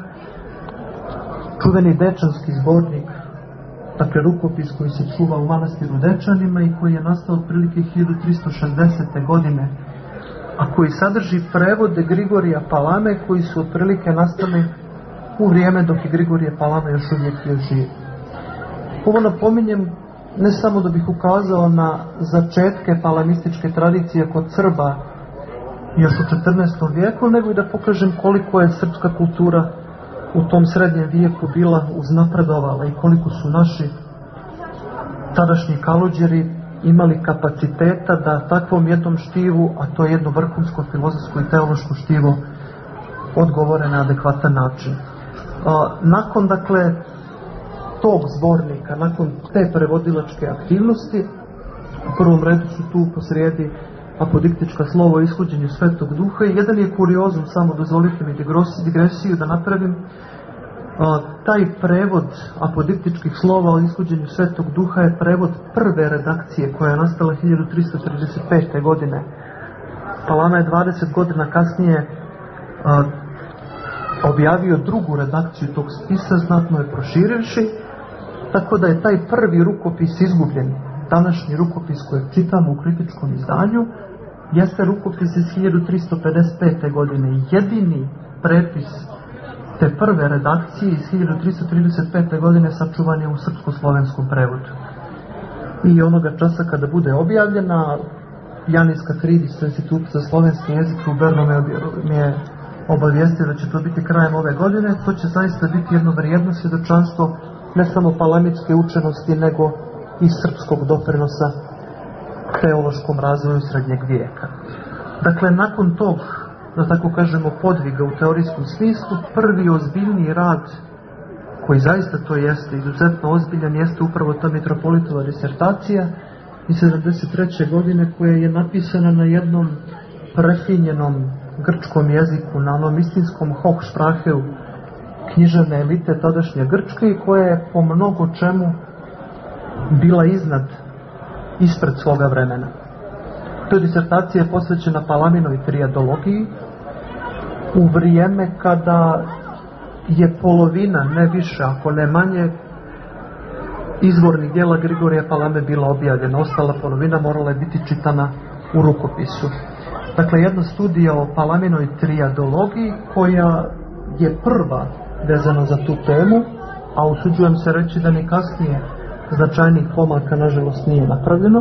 čuveni Dečanski zbornik, dakle rukopis koji se čuva u manastiru Dečanima i koji je nastao otprilike 1360. godine, a koji sadrži prevode Grigorija Palame koji su otprilike nastali u vrijeme dok je Grigorije Palama još uvijek bio živ. Ovo napominjem ne samo da bih ukazao na začetke palamističke tradicije kod Srba još u 14. vijeku, nego i da pokažem koliko je srpska kultura u tom srednjem vijeku bila uznapredovala i koliko su naši tadašnji kaluđeri imali kapaciteta da takvom jednom štivu, a to je jedno vrhunsko filozofsko i teološko štivo, odgovore na adekvatan način. Nakon dakle tog zbornika, nakon te prevodilačke aktivnosti, u prvom redu su tu posrijedi apodiktička slova o ishođenju Svetog Duha i jedan je kuriozum, samo dozvolite mi digresiju da napravim. Taj prevod apodiktičkih slova o ishođenju Svetog Duha je prevod prve redakcije koja je nastala 1335. godine. Palama je 20 godina kasnije objavio drugu redakciju tog spisa, znatno je proširivši, tako da je taj prvi rukopis izgubljen. Današnji rukopis koji čitamo u kritičkom izdanju jeste rukopis iz 1355. godine. Jedini prepis te prve redakcije iz 1335. godine sačuvan je u srpsko-slovenskom prevodu. I onoga časa kada bude objavljena, Janis Kakridis, Institut za slovenski jezik u Bernu me je obavijestio da će to biti krajem ove godine. To će zaista biti jedno vrijedno svjedočanstvo ne samo palamitske učenosti, nego i srpskog doprinosa teološkom razvoju srednjeg vijeka. Dakle, nakon tog, da tako kažemo, podviga u teorijskom smislu, prvi ozbiljni rad, koji zaista to jeste, izuzetno ozbiljan, jeste upravo ta mitropolitova disertacija iz 73. godine, koja je napisana na jednom prefinjenom grčkom jeziku, na onom istinskom hochspracheu književne elite tadašnje Grčke, i koja je po mnogo čemu bila ispred svoga vremena. To disertacija je posvećena Palaminoj triadologiji u vrijeme kada je polovina, ne više, ako ne manje, izvornih dijela Grigorija Palame bila objavljena. Ostala polovina morala je biti čitana u rukopisu. Dakle, jedna studija o Palaminoj triadologiji koja je prva vezana za tu temu, a usuđujem se reći da ni kasnije značajnih pomaka nažalost nije napravljeno.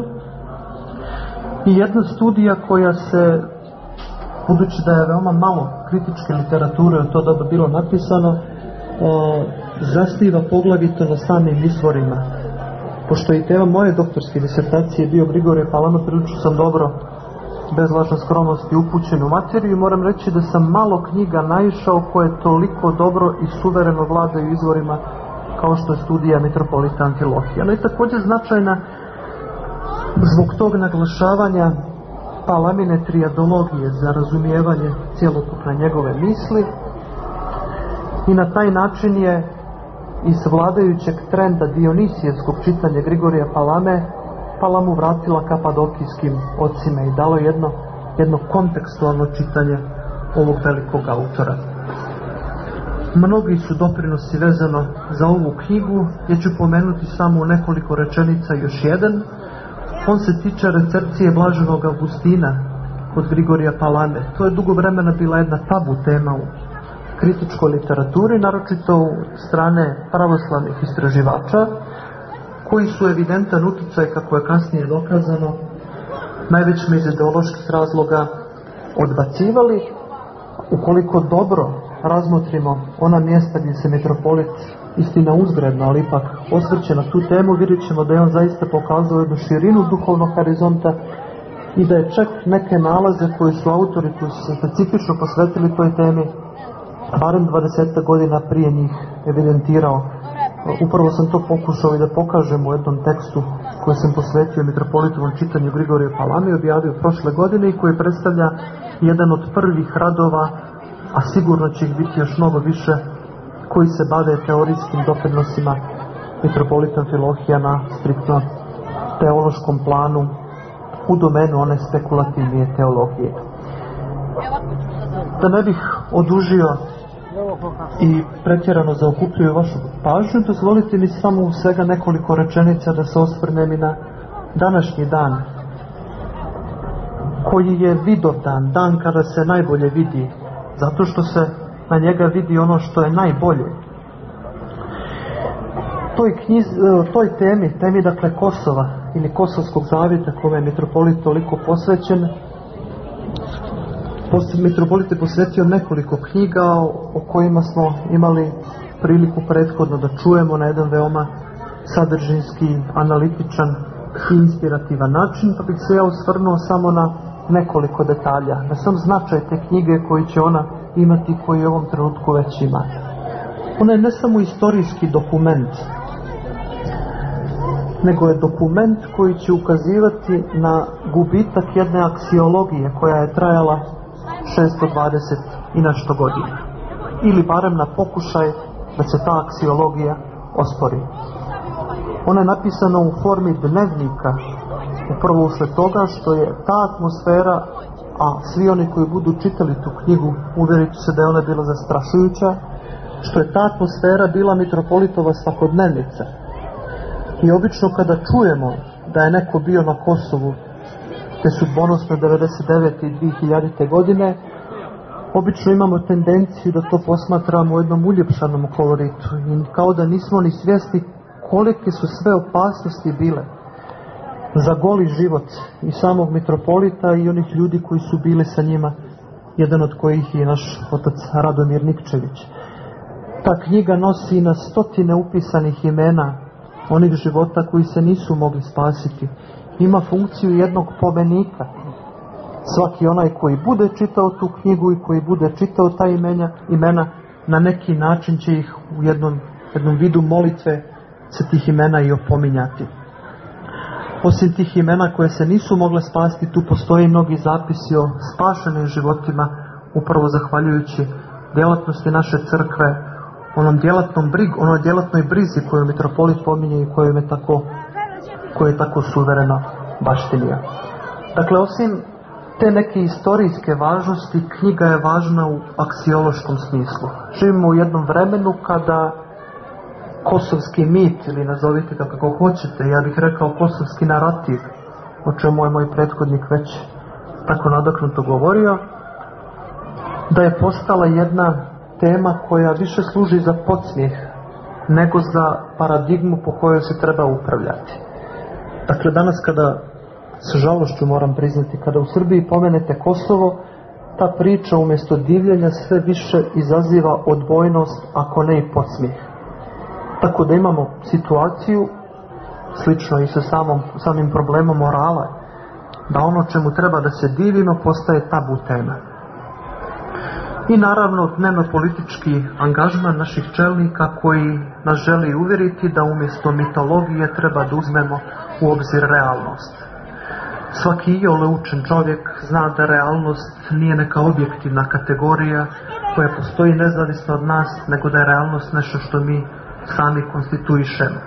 I jedna studija koja se, budući da je veoma malo kritičke literature od to doba bilo napisano, zasniva poglavito na samim izvorima. Pošto i tema moje doktorske disertacije bio Grigorije Palama, prilično sam dobro, bez lažne skromnosti, upućen u materiju. Moram reći da sam malo knjiga naišao koje toliko dobro i suvereno vladaju izvorima kao što je studija mitropolita Amfilohija. Ona je također značajna zbog tog naglašavanja Palamine triadologije za razumijevanje cjelokupne njegove misli, i na taj način je iz vladajućeg trenda dionisijevskog čitanja Grigorija Palame Palamu vratila kapadokijskim ocima i dalo jedno kontekstualno čitanje ovog velikog autora. Mnogi su doprinosi vezano za ovu knjigu. Ja ću pomenuti samo u nekoliko rečenica još jedan. On se tiče recepcije blaženog Augustina kod Grigorija Palame. To je dugo vremena bila jedna tabu tema u kritičkoj literaturi, naročito u strane pravoslavnih istraživača, koji su evidentan utjecaj, kako je kasnije dokazano, najvećim iz ideoloških razloga odbacivali. Ukoliko dobro razmotrimo ona mjesta gdje se mitropolit, istina uzgredno, ali ipak osvrće na tu temu, vidjet ćemo da je on zaista pokazao jednu širinu duhovnog horizonta i da je čak neke nalaze koje su autori koji su se specifično posvetili toj temi barem 20 godina prije njih evidentirao. Upravo sam to pokušao i da pokažem u jednom tekstu koji sam posvetio mitropolitovom čitanju Grigorija Palami, objavio prošle godine i koji predstavlja jedan od prvih radova, a sigurno će ih biti još mnogo više, koji se bave teorijskim doprinosima mitropolita Amfilohija na striktno teološkom planu u domenu one spekulativnije teologije. Da ne bih odužio i pretjerano zaokupljuje vašu pažnju, dozvolite mi samo u svega nekoliko rečenica da se osvrnem i na današnji dan, koji je Vidovdan, dan kada se najbolje vidi, zato što se na njega vidi ono što je najbolje. Toj temi dakle Kosova ili Kosovskog zavjeta kome je mitropolit toliko posvećen, mitropolit je posvetio nekoliko knjiga o kojima smo imali priliku prethodno da čujemo na jedan veoma sadržinski, analitičan i inspirativan način, pa bih se ja osvrnuo samo na nekoliko detalja, na sam značaj te knjige koji će ona imati, koji u ovom trenutku već ima. Ona je ne samo istorijski dokument, nego je dokument koji će ukazivati na gubitak jedne aksiologije koja je trajala 620 i nešto godina. Ili barem na pokušaj da se ta aksiologija ospori. Ona je napisana u formi dnevnika, upravo usled toga što je ta atmosfera, a svi oni koji budu čitali tu knjigu uvjerit će se da je ona bila zastrašujuća, što je ta atmosfera bila mitropolitova svakodnevnica. I obično kada čujemo da je neko bio na Kosovu te sudbonosne 99. i 2000. godine, obično imamo tendenciju da to posmatramo u jednom uljepšanom koloritu i kao da nismo ni svjesni kolike su sve opasnosti bile za goli život i samog mitropolita i onih ljudi koji su bili sa njima, jedan od kojih je naš otac Radomir Nikčević. Ta knjiga nosi na stotine upisanih imena onih života koji se nisu mogli spasiti. Ima funkciju jednog pomenika. Svaki onaj koji bude čitao tu knjigu i koji bude čitao ta imena na neki način će ih u jednom vidu molitve se tih imena i opominjati. Osim tih imena koje se nisu mogle spasti, tu postoje mnogi zapisi o spašenim životima, upravo zahvaljujući djelatnosti naše crkve, onoj djelatnoj brizi koju mitropolit pominje i koju je tako suvereno baštinio. Dakle, osim te neke istorijske važnosti, knjiga je važna u aksiološkom smislu. Živimo u jednom vremenu kada kosovski mit, ili nazovite ga kako hoćete, ja bih rekao kosovski narativ, o čemu je moj prethodnik već tako nadahnuto govorio, da je postala jedna tema koja više služi za podsmijeh nego za paradigmu po kojoj se treba upravljati. Dakle, danas kada, sa žalošću moram priznati, kada u Srbiji pomenete Kosovo, ta priča umjesto divljenja sve više izaziva odbojnost, ako ne i podsmijeh. Tako da imamo situaciju, slično i sa samim problemom morala, da ono čemu treba da se divimo postaje tabu tema. I naravno dnevno-politički angažman naših čelnika koji nas želi uvjeriti da umjesto mitologije treba da uzmemo u obzir realnost. Svaki iole učen čovjek zna da realnost nije neka objektivna kategorija koja postoji nezavisno od nas, nego da je realnost nešto što mi sami konstituišemo.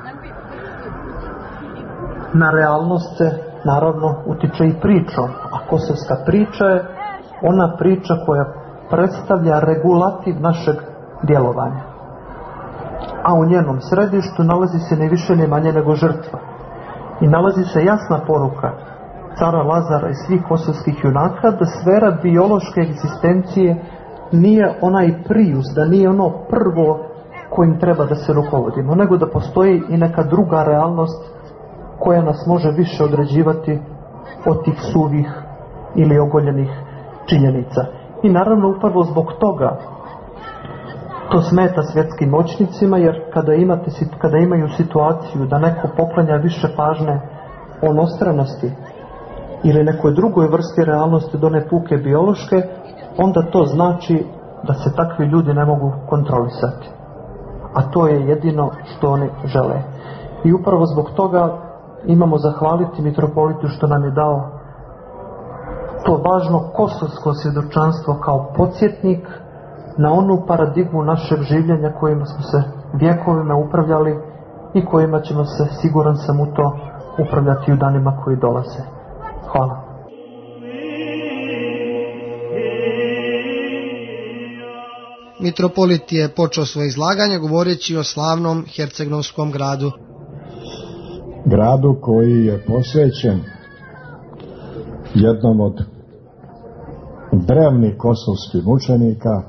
Na realnost se naravno utiče i pričom, a kosovska priča je ona priča koja predstavlja regulativ našeg djelovanja. A u njenom središtu nalazi se ne više ne manje nego žrtva. I nalazi se jasna poruka cara Lazara i svih kosovskih junaka da sfera biološke egzistencije nije onaj prijus, da nije ono prvo kojim treba da se rukovodimo, nego da postoji i neka druga realnost koja nas može više određivati od tih suvih ili ogoljenih činjenica. I naravno upravo zbog toga to smeta svjetskim moćnicima, jer kada imaju situaciju da neko poklanja više pažnje onostranosti ili nekoj drugoj vrsti realnosti do one puke biološke, onda to znači da se takvi ljudi ne mogu kontrolisati. A to je jedino što oni žele. I upravo zbog toga imamo zahvaliti mitropolitu što nam je dao to važno kosovsko svjedočanstvo kao podsjetnik na onu paradigmu našeg življenja kojima smo se vjekovima upravljali i kojima ćemo se, siguran sam u to, upravljati u danima koji dolaze. Hvala. Mitropolit je počeo svoje izlaganje govoreći o slavnom hercegnovskom gradu. Gradu koji je posvećen jednom od drevnih kosovskih mučenika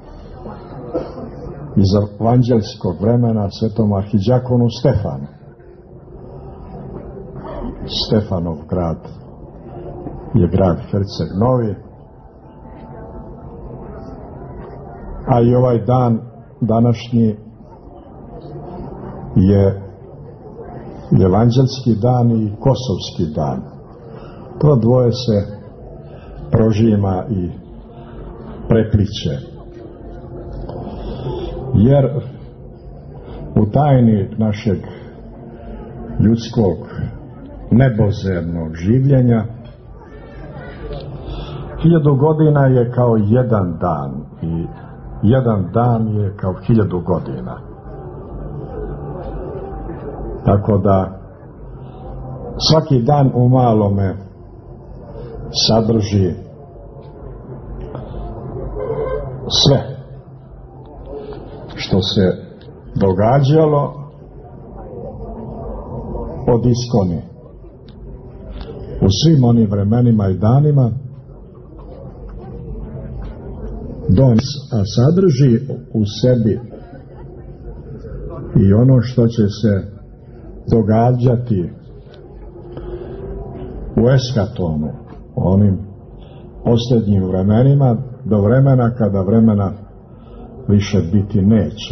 iz evanđelskog vremena, svetom arhidjakonu Stefanu. Stefanov grad je grad Herceg Novi, a i ovaj dan današnji je evanđelski dan i kosovski dan. To dvoje se prožima i prepliće. Jer u tajni našeg ljudskog nebozernog življenja 1000 godina je kao jedan dan i jedan dan je kao 1000 godina. Tako da svaki dan u malome sadrži sve što se događalo od iskoni u svim onim vremenima i danima, a sadrži u sebi i ono što će se događati u eskatonu, onim posljednjim vremenima, do vremena kada vremena više biti neće.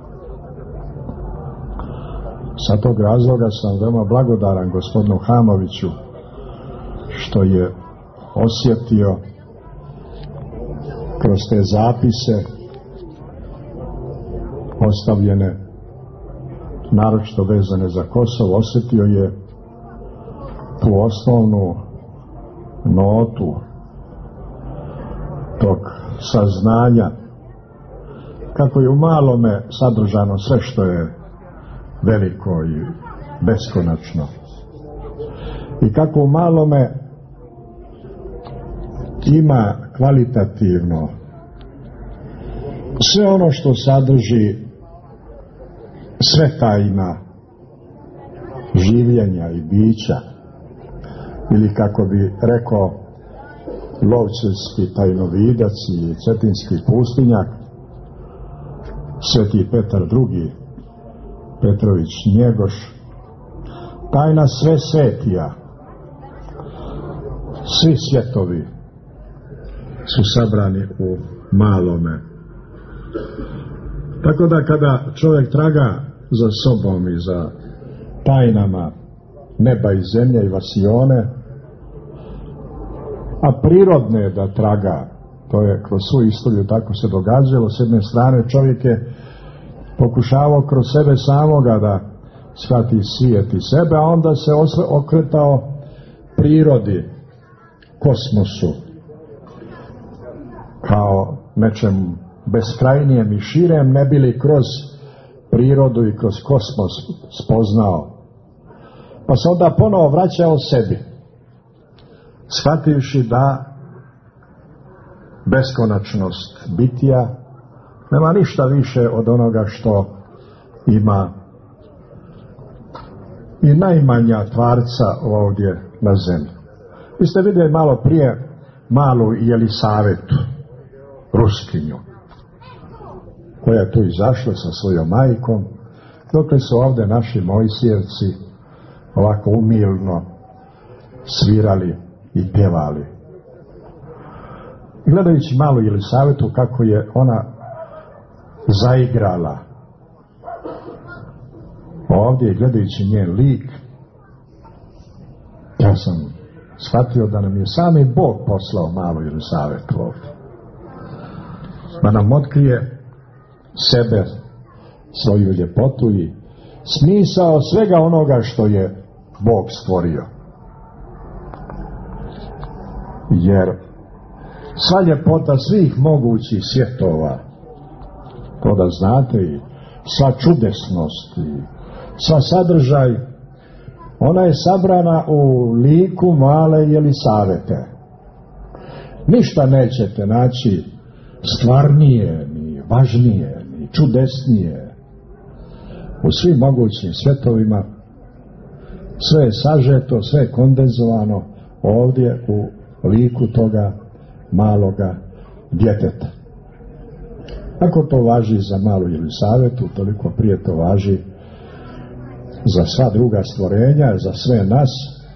Sa tog razloga sam veoma blagodaran gospodinu Hamoviću što je osjetio kroz te zapise ostavljene, naročito vezane za Kosovo, osjetio je tu osnovnu notu tog saznanja kako je u malome sadržano sve što je veliko i beskonačno i kako u malome ima kvalitativno sve ono što sadrži sve tajna življenja i bića, ili kako bi rekao Lovćevski tajnovidac i cetinski pustinjak Sveti Petar II. Petrović Njegoš, tajna sve svetija, svi svjetovi su sabrani u malome. Tako da kada čovjek traga za sobom i za tajnama neba i zemlje i vasione, a prirodne je da traga, to je kroz svu istoriju tako se događalo. S jedne strane čovjek je pokušavao kroz sebe samoga da shvati svijet i sebe, a onda se okretao prirodi, kosmosu, kao nečem beskrajnijem i širem, ne bi li kroz prirodu i kroz kosmos spoznao. Pa se onda ponovo vraćao sebi, shvativši da beskonačnost bitija nema ništa više od onoga što ima i najmanja tvarca ovdje na zemlji. Vi ste vidjeli malo prije malu Jelisavetu, Ruskinju, koja je tu izašla sa svojom majkom, dok su ovdje naši Mojsijevci ovako umilno svirali i pjevali. Gledajući malu Jelisavetu kako je ona zaigrala ovdje, gledajući njen lik, ja sam shvatio da nam je sami Bog poslao malu Jelisavetu ovdje, da nam otkrije sebe, svoju ljepotu i smisao svega onoga što je Bog stvorio. Jer sva ljepota svih mogućih svjetova, to da znate, i sva čudesnost i sva sadržaj, ona je sabrana u liku male Jelisavete. Ništa nećete naći stvarnije, ni važnije, ni čudesnije. U svim mogućim svjetovima sve je sažeto, sve je kondenzovano ovdje u liku toga maloga djeteta. Ako to važi za malu Jelisavetu, toliko prije to važi za sva druga stvorenja, za sve nas.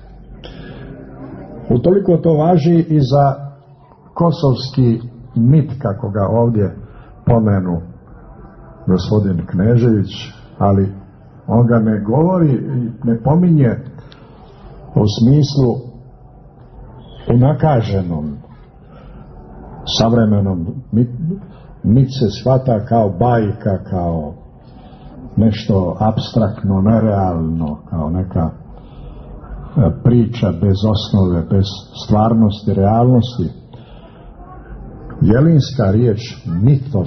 Utoliko to važi i za kosovski mit, kako ga ovdje pomenu gospodin Knežević, ali on ga ne govori, ne pominje u smislu unakaženom, savremenom. Mit se shvata kao bajka, kao nešto apstraktno, nerealno, kao neka priča bez osnove, bez stvarnosti, realnosti. Jelinska riječ mitos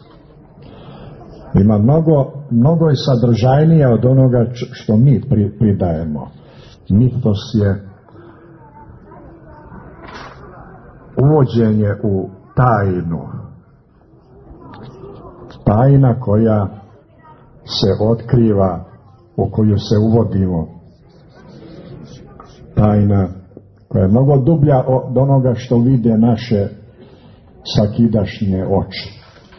ima mnogo je sadržajnija od onoga što mi pridajemo. Mitos je uvođenje u tajnu. Tajna koja se otkriva, u koju se uvodimo. Tajna koja je mnogo dublja od onoga što vide naše svakidašnje oči.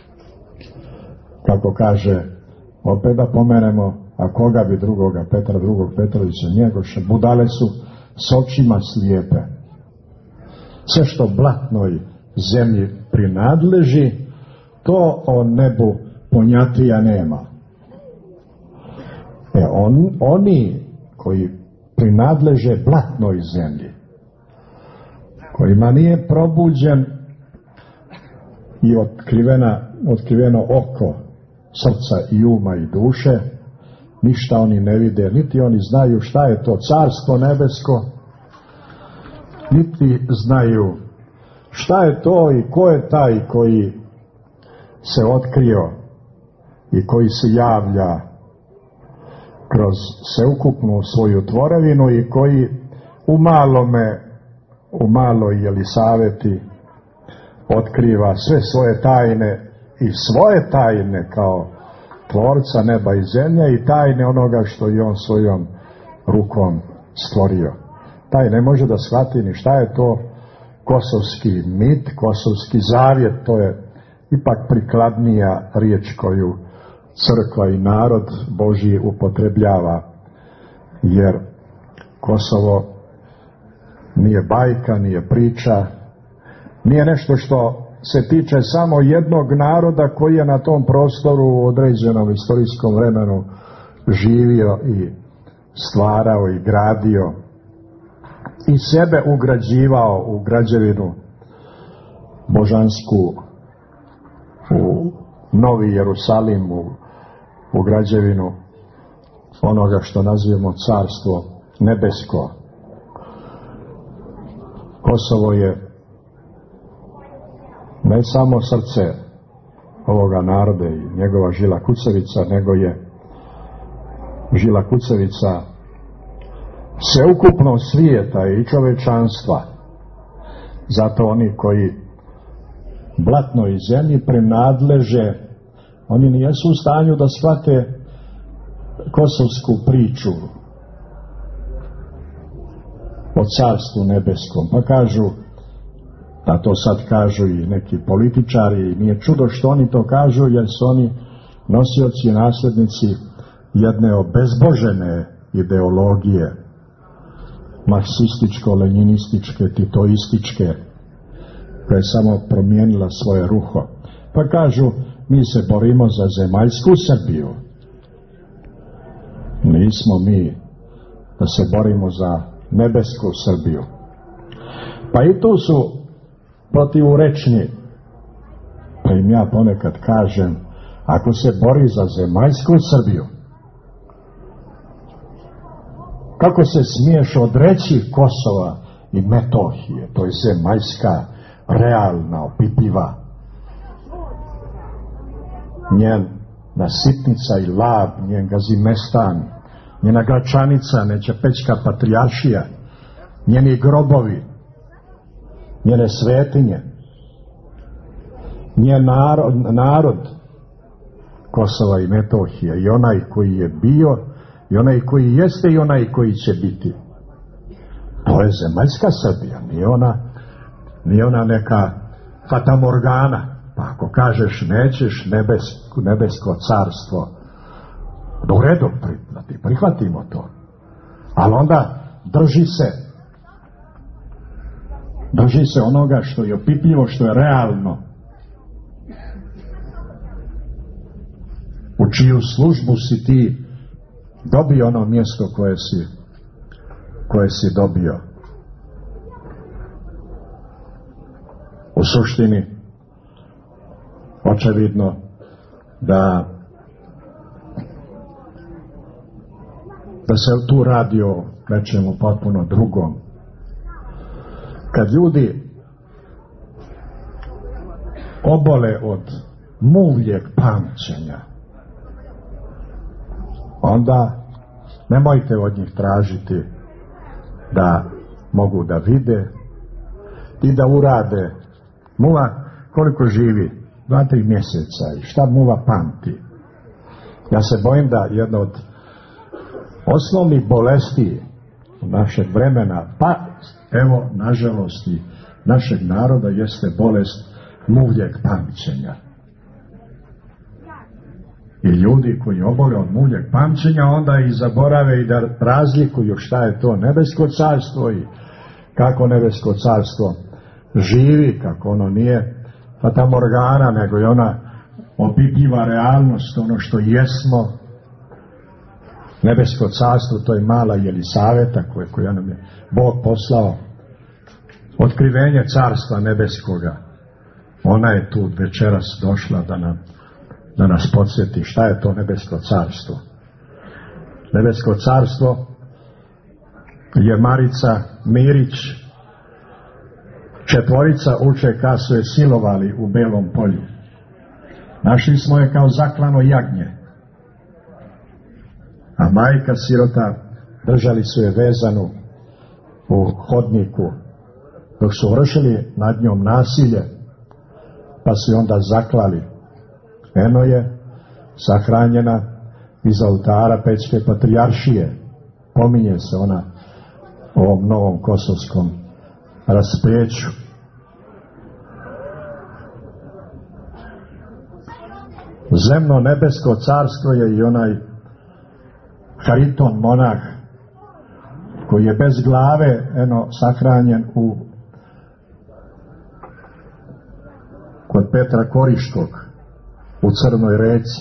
Kako kaže, opet da pomenemo, a koga bi drugoga, Petra drugog Petrovića Njegoša, budale su s očima slijepe. Sve što blatnoj zemlji prinadleži, to o nebu ponjatija nema. Oni koji prinadleže blatnoj zemlji, kojima nije probuđen i otkriveno oko srca i uma i duše, ništa oni ne vide, niti oni znaju šta je to carstvo nebesko, niti znaju šta je to i ko je taj koji se otkrio i koji se javlja kroz sveukupnu svoju tvorevinu i koji u maloj Jelisaveti otkriva sve svoje tajne i svoje tajne kao tvorca neba i zemlje i tajne onoga što je on svojom rukom stvorio. Taj ne može da shvati ni šta je to kosovski mit, kosovski zavjet. To je ipak prikladnija riječ koju crkva i narod Božji upotrebljava, jer Kosovo nije bajka, nije priča, nije nešto što se tiče samo jednog naroda koji je na tom prostoru u određenom istorijskom vremenu živio i stvarao i gradio i sebe ugrađivao u građevinu božansku, u Novi Jerusalim, u građevinu onoga što nazivamo carstvo nebesko. Kosovo je ne samo srce ovoga naroda i njegova žila kucavica, nego je žila kucavica sveukupnog svijeta i čovečanstva. Zato oni koji blatnoj zemlji prenadleže, oni nijesu u stanju da shvate kosovsku priču o carstvu nebeskom. Pa kažu, a to sad kažu i neki političari, i nije čudo što oni to kažu, jer su oni nosioci i nasljednici jedne obezbožene ideologije, marksističko-lenjinističke, titoističke, koja je samo promijenila svoje ruho. Pa kažu, mi se borimo za zemaljsku Srbiju. Nismo mi da se borimo za nebesku Srbiju. Pa i tu su protivurečni. Pa im ja ponekad kažem, ako se bori za zemaljsku Srbiju, kako se smiješ odreći Kosova i Metohije? To je zemaljska, realna, opipljiva. Njena Sitnica i Lab, njen Gazimestan, njena Gračanica, Nećepečka patrijaršija, njeni grobovi, njene svetinje, njen narod Kosova i Metohije, i onaj koji je bio, i onaj koji jeste, i onaj koji će biti. To je zemaljska Srbija, nije ona neka fatamorgana. Pa ako kažeš nećeš nebesko carstvo, u redu, prihvatimo to. Ali onda drži se onoga što je opipljivo, što je realno. U čiju službu si ti dobio ono mjesto koje si dobio. U suštini, očevidno da se tu radi o nečemu potpuno drugom. Kad ljudi obole od muvljeg pamćenja, onda nemojte od njih tražiti da mogu da vide i da urade. Muva koliko živi? 2-3 mjeseca. I šta muva pamti? Ja se bojim da jedna od osnovnih bolesti našeg vremena, pa evo nažalost i našeg naroda, jeste bolest muvljeg pamćenja. I ljudi koji obole od muvljeg pamćenja onda i zaborave i da razlikuju šta je to nebesko carstvo i kako nebesko carstvo živi, kako ono nije fatamorgana, nego je ona opipljiva realnost, ono što jesmo. Nebesko carstvo, to je mala Jelisaveta koja nam je Bog poslao. Otkrivenje carstva nebeskoga. Ona je tu večeras došla da nas podsjeti šta je to nebesko carstvo. Nebesko carstvo je Marica Mirić, 4 UČK su je silovali u Belom polju. Našli smo je kao zaklano jagnje. A majka sirota držali su je vezanu u hodniku dok su vršili nad njom nasilje, pa su je onda zaklali. Eno je sahranjena iz oltara Pećke patrijaršije. Pominje se ona u ovom novom kosovskom raspeću. Zemno nebesko carstvo je i onaj Hariton monah koji je bez glave sahranjen kod Petra Koriškog u Crnoj reci.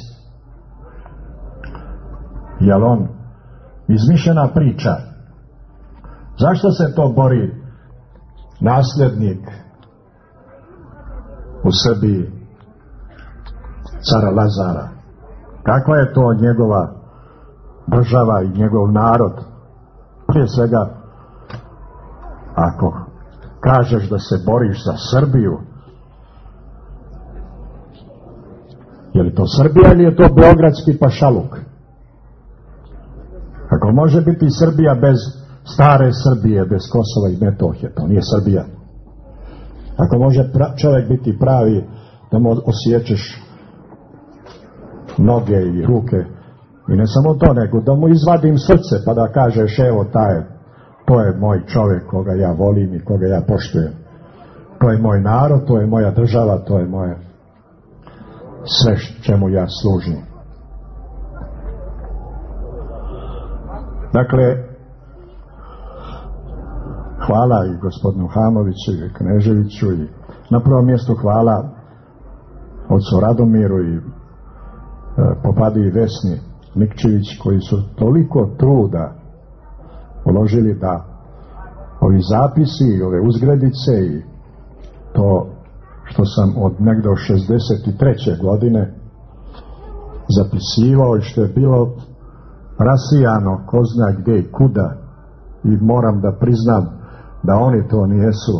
Jel on izmišljena priča? Zašto se to bori nasljednik u Srbiji cara Lazara? Kakva je to njegova država i njegov narod? Prije svega, ako kažeš da se boriš za Srbiju, je li to Srbija ili je to beogradski pašaluk? Ako može biti Srbija bez stare Srbije, bez Kosova i Metohije, to nije Srbija. Ako može čovjek biti pravi, da mu osjećeš noge i ruke, i ne samo to, nego da mu izvadim srce pa da kažeš evo to je moj čovjek koga ja volim i koga ja poštujem. To je moj narod, to je moja država, to je moje sve čemu ja služim. Dakle, hvala i gospodinu Hamoviću i Kneževiću i Na prvom mjestu hvala ocu Radomiru i Popadi i Vesni Nikčević, koji su toliko truda uložili da ovi zapisi i ove uzgredice i to što sam od negdje 63. godine zapisivao i što je bilo rasijano ko zna gdje i kuda, i moram da priznam da oni to nijesu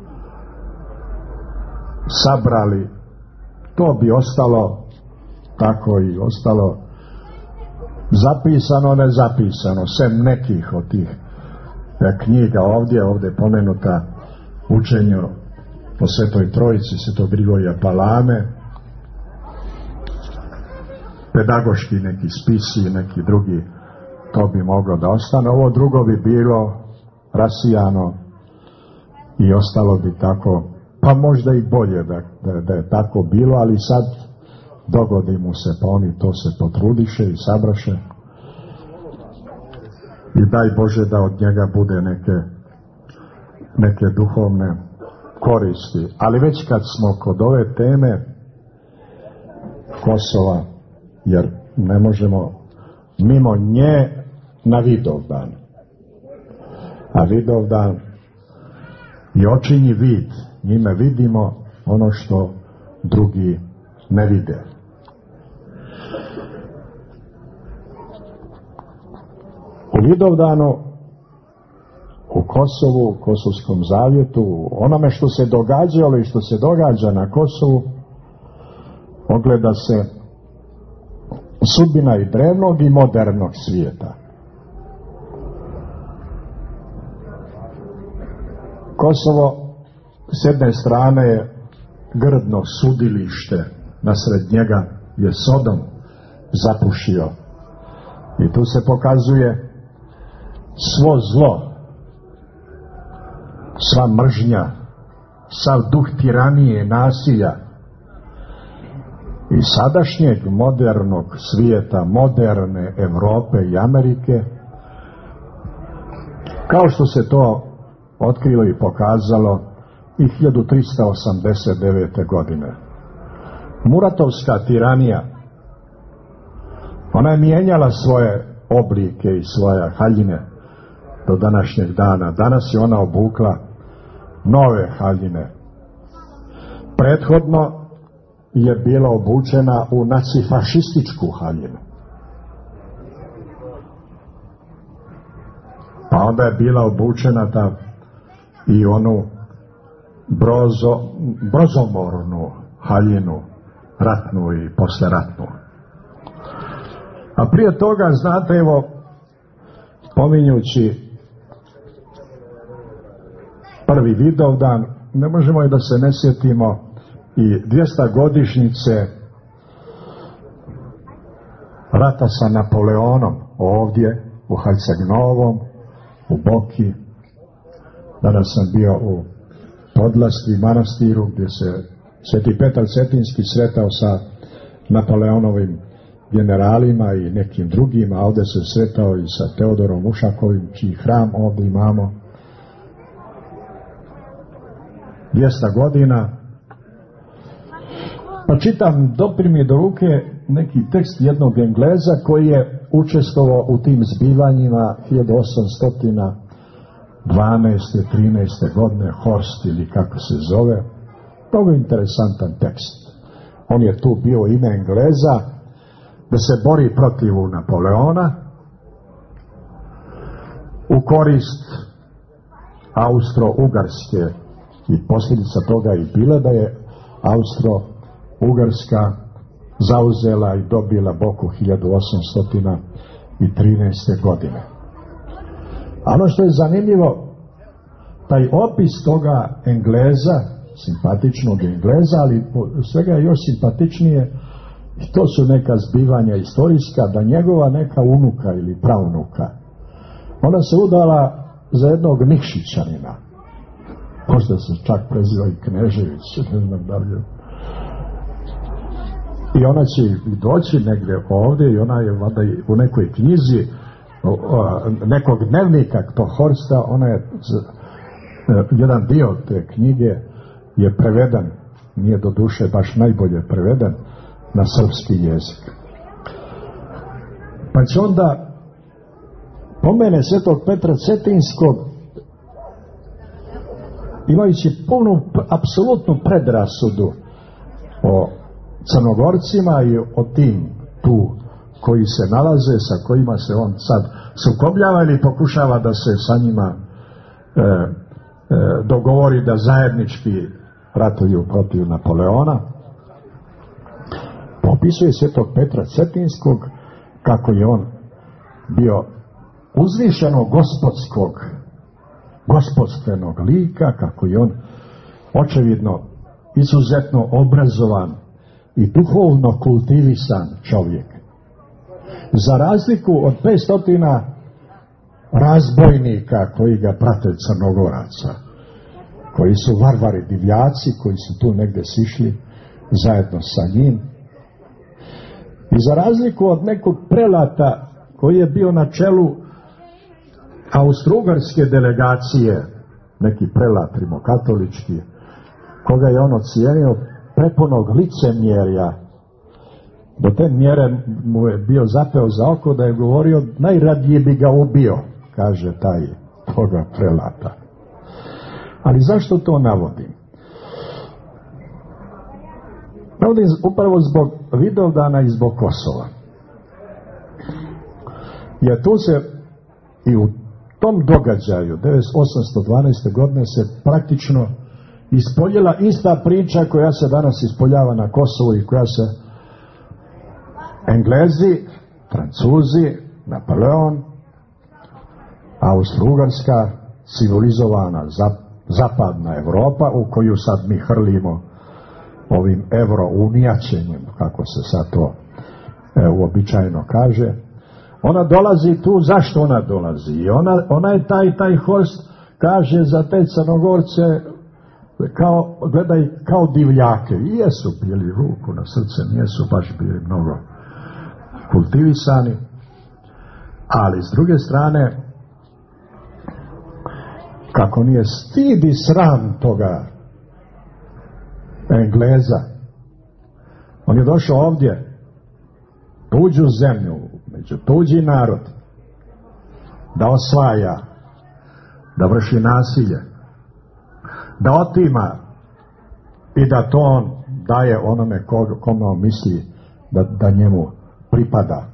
sabrali, to bi ostalo tako i ostalo zapisano, ne zapisano, sem nekih od tih knjiga ovdje pomenuta učenje o Svetoj Trojici, Svetog Grigorija Palame, pedagoški neki spisi, neki drugi, to bi moglo da ostane. Ovo drugo bi bilo rasijano i ostalo bi tako, pa možda i bolje da je tako bilo, ali sad dogodi mu se, pa oni to se potrudiše i sabraše, i daj Bože da od njega bude neke duhovne koristi. Ali već kad smo kod ove teme Kosova, jer ne možemo mimo nje na Vidovdan, a Vidovdan je očinji vid, njime vidimo ono što drugi ne vide. U Vidovdanu, u Kosovu, u Kosovskom zavjetu, onome što se događalo i što se događa na Kosovu, ogleda se sudbina i drevnog i modernog svijeta. Kosovo s jedne strane je grdno sudilište, nasred njega je Sodom zapušio, i tu se pokazuje svo zlo, sva mržnja, sav duh tiranije, nasilja i sadašnjeg modernog svijeta, moderne Europe i Amerike, kao što se to otkrilo i pokazalo i 1389. godine. Muratovska tiranija, ona je mijenjala svoje oblike i svoje haljine do današnjeg dana. Danas je ona obukla nove haljine. Prethodno je bila obučena u nacifašističku haljinu. Pa onda je bila obučena i onu brozomornu haljinu, ratnu i posleratnu. A prije toga, znate, evo, pominjući prvi Vidovdan, ne možemo i da se ne sjetimo i 200 godišnjice rata sa Napoleonom ovdje u Herceg-Novom, u Boki. Danas sam bio u Podlasli manastiru, gdje se Sveti Petar Cetinski sretao sa Napoleonovim generalima i nekim drugima, a ovdje se sretao i sa Teodorom Ušakovim, čiji hram ovdje imamo. 200 godina. Pa čitam, doprimi do ruke neki tekst jednog Engleza koji je učestvovao u tim zbivanjima 1812. 13. godine, Horst ili kako se zove. To je interesantan tekst. On je tu bio ime Engleza da se bori protiv Napoleona u korist Austro-Ugarske, i posljedica toga je bila da je Austro-Ugarska zauzela i dobila Boku 1813. godine. A ono što je zanimljivo, taj opis toga Engleza, simpatičnog Engleza, ali svega je još simpatičnije, i to su neka zbivanja istorijska, da njegova neka unuka ili praunuka, ona se udala za jednog Nikšićanina, možda se čak preziva i Knežević, ne znam da li. I ona će doći negdje ovdje, i ona je valjda u nekoj knjizi nekog dnevnika to Horsta, ona je jedan dio te knjige je preveden, nije do duše baš najbolje preveden, na srpski jezik. Pa će onda pomene svetog Petra Cetinskog, imajući punu, apsolutnu predrasudu o Crnogorcima i o tim tu koji se nalaze, sa kojima se on sad sukobljava ili pokušava da se sa njima dogovori da zajednički ratuju protiv Napoleona. Opisuje svetog Petra Cetinskog kako je on bio uzvišeno gospodstvenog lika, kako je on očevidno izuzetno obrazovan i duhovno kultivisan čovjek. Za razliku od 500 razbojnika koji ga prate, Crnogoraca, koji su varvari, divljaci, koji su tu negdje sišli zajedno sa njim. I za razliku od nekog prelata koji je bio na čelu austrougarske delegacije, neki prelat rimokatolički, koga je on ocijenio prepunog licemjerja, do te mjere mu je bio zapeo za oko da je govorio najradije bi ga ubio, kaže toga prelata. Ali zašto to navodim? Navodim upravo zbog Vidovdana i zbog Kosova. Jer tu se i u tom događaju 1812. godine se praktično ispoljila ista priča koja se danas ispoljava na Kosovu i koja se Englezi, Francuzi, Napoleon, Austrougarska, civilizovana zapadna Evropa u koju sad mi hrlimo ovim evrounijačenjem, kako se sad to uobičajeno kaže. Ona dolazi tu, zašto ona dolazi? I ona je taj Horst kaže za te Crnogorce gledaj kao divljake. I jesu bili, ruku na srce, nijesu baš bili mnogo kultivisani, ali s druge strane kako nije stid i sram toga Engleza. On je došao ovdje, tuđu zemlju, među tuđi narod, da osvaja, da vrši nasilje, da otima i da to on daje onome kome on misli da njemu pripada.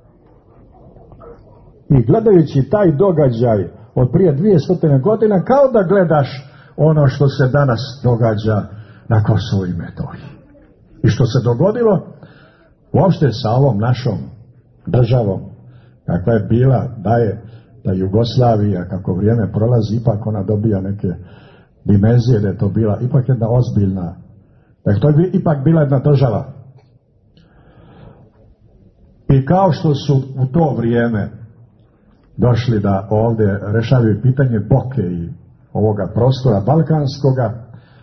I gledajući taj događaj od prije 200 godina, kao da gledaš ono što se danas događa na Kosovu i Metohiji. I što se dogodilo uopšte sa ovom našom državom, kakva je bila, da Jugoslavija, kako vrijeme prolazi, ipak ona dobija neke dimenzije, da je to bila ipak jedna ozbiljna, da je to ipak bila jedna država. I kao što su u to vrijeme došli da ovdje rešavaju pitanje Boke i ovoga prostora balkanskoga,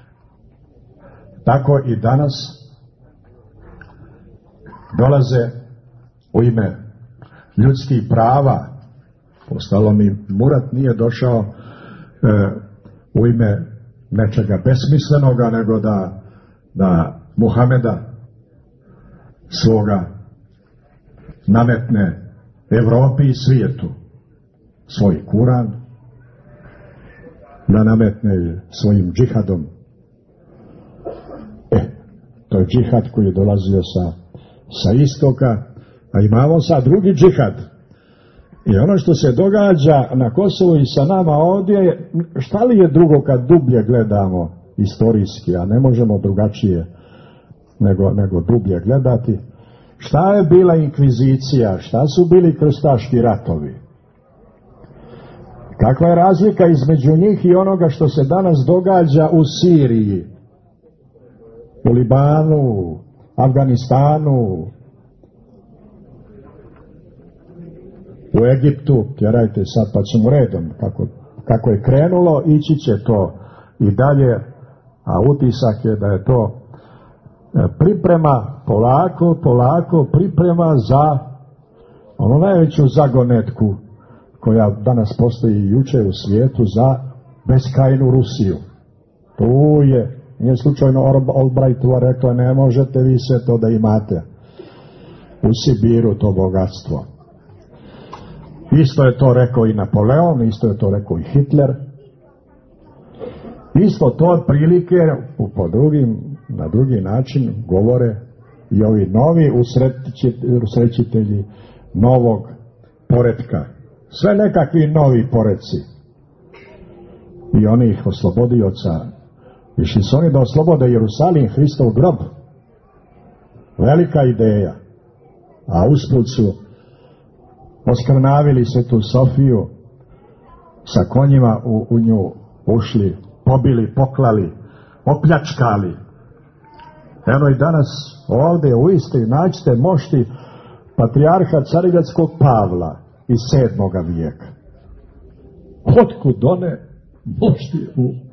tako i danas dolaze u ime ljudskih prava. Postalo mi Murat nije došao u ime nečega besmislenoga, nego da Muhameda svoga nametne Evropi i svijetu svoj Kuran, da nametne svojim džihadom. To je džihad koji je dolazio sa istoka, a imamo sad drugi džihad. I ono što se događa na Kosovu i sa nama ovdje, šta li je drugo kad dublje gledamo istorijski, a ne možemo drugačije nego dublje gledati. Šta je bila inkvizicija, šta su bili krstaški ratovi? Kakva je razlika između njih i onoga što se danas događa u Siriji, u Libanu, Afganistanu, u Egiptu, tjerajte sad pa ćemo redom, kako je krenulo, ići će to i dalje, a utisak je da je to priprema, polako priprema za onu najveću zagonetku koja danas postoji jučer u svijetu, za beskrajnu Rusiju. Tu je Nije slučajno Albrightova rekla, ne možete vi sve to da imate u Sibiru, to bogatstvo. Isto je to rekao i Napoleon, isto je to rekao i Hitler. Isto to otprilike na drugi način govore i ovi novi usrećitelji novog poretka. Sve nekakvi novi poretci. I onih oslobodioca. Išli su oni da oslobode Jerusalim, Hristov grob. Velika ideja. A usput su oskrnavili Svetu Sofiju, sa konjima u nju ušli, pobili, poklali, opljačkali. Eno i danas ovdje u Istri naćete mošti patrijarha Carigradskog Pavla iz 7. vijeka. Otkud one mošti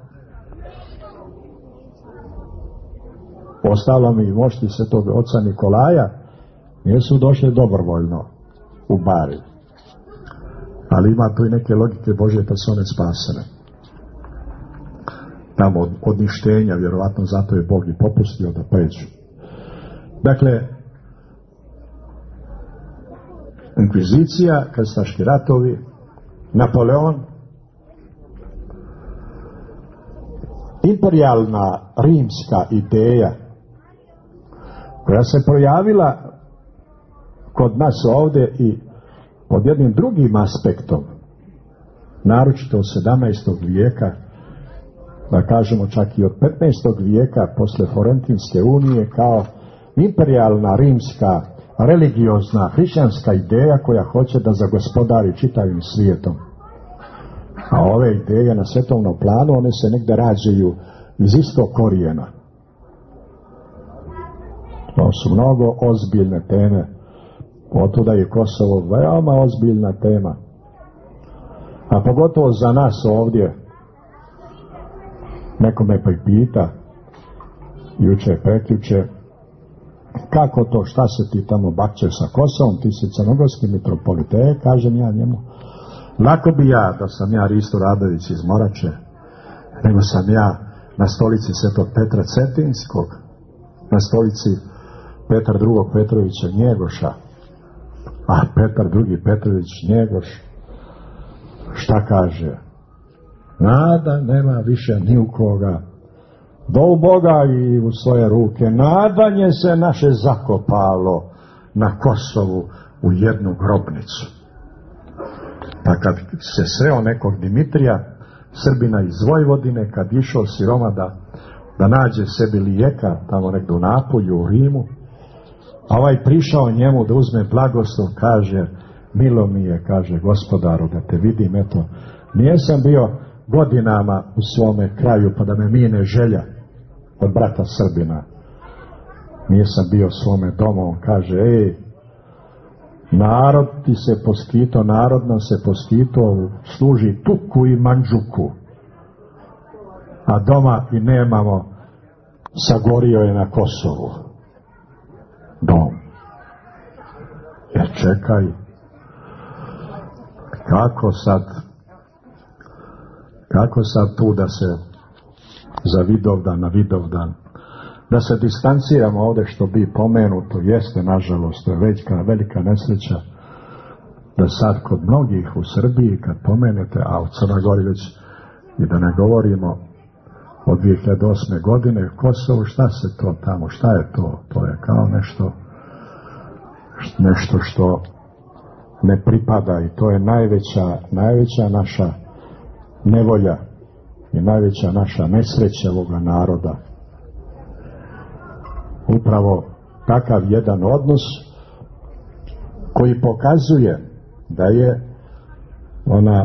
Ostalo mi mošti Svetog oca Nikolaja nisu došli dobrovoljno u Bari. Ali ima tu i neke logike Božje pa su one spasene. Tamo od ništenja, vjerovatno zato je Bog i popustio da pređu. Dakle, inkvizicija, krstaški ratovi, Napoleon, imperijalna rimska ideja koja se projavila kod nas ovdje i pod jednim drugim aspektom, naročito od 17. vijeka, da kažemo čak i od 15. vijeka posle Florentinske unije, kao imperijalna rimska religiozna hrišćanska ideja koja hoće da zagospodari čitavim svijetom. A ove ideje na svetovnom planu, one se negde rađaju iz istog korijena. To su mnogo ozbiljne teme. Otuda je Kosovo veoma ozbiljna tema. A pogotovo za nas ovdje. Neko me pripita juče, prekjuče, kako to, šta se ti tamo bakćeš sa Kosovom, ti si crnogorski mitropolite, kažem ja njemu. Lako bi ja, da sam ja Risto Radović iz Morače, nego sam ja na stolici Svetog Petra Cetinskog, na stolici Petar II. Petrovića Njegoša, a Petar II. Petrović Njegoš, šta kaže? Nada nema više ni u koga, do u Boga i u svoje ruke. Nadanje se naše zakopalo na Kosovu u jednu grobnicu. Pa kad se sreo nekog Dimitrija, Srbina iz Vojvodine, kad išao siroma da nađe sebi lijeka tamo negdje u Napolju, u Rimu, a ovaj prišao njemu da uzme blagoslov, kaže, milo mi je, kaže, gospodaru, da te vidim, eto, nijesam bio godinama u svome kraju, pa da me mine želja od brata Srbina. Nisam bio u svome domu, on kaže, narod ti se poskito, narodno se poskito, služi tuku i manđuku, a doma i nemamo, sagorio je na Kosovu dom. Čekaj, kako sad tu da se za Vidovdan, na Vidovdan, da se distanciramo ovdje što bi pomenuto, jeste nažalost, to je velika nesreća, da sad kod mnogih u Srbiji kad pomenete, a u Crnoj Gori već i da ne govorimo od 2008. godine, Kosovo, šta se to tamo, šta je to? To je kao nešto što ne pripada i to je najveća naša nevolja i najveća naša nesreća ovoga naroda. Upravo takav jedan odnos koji pokazuje da je ona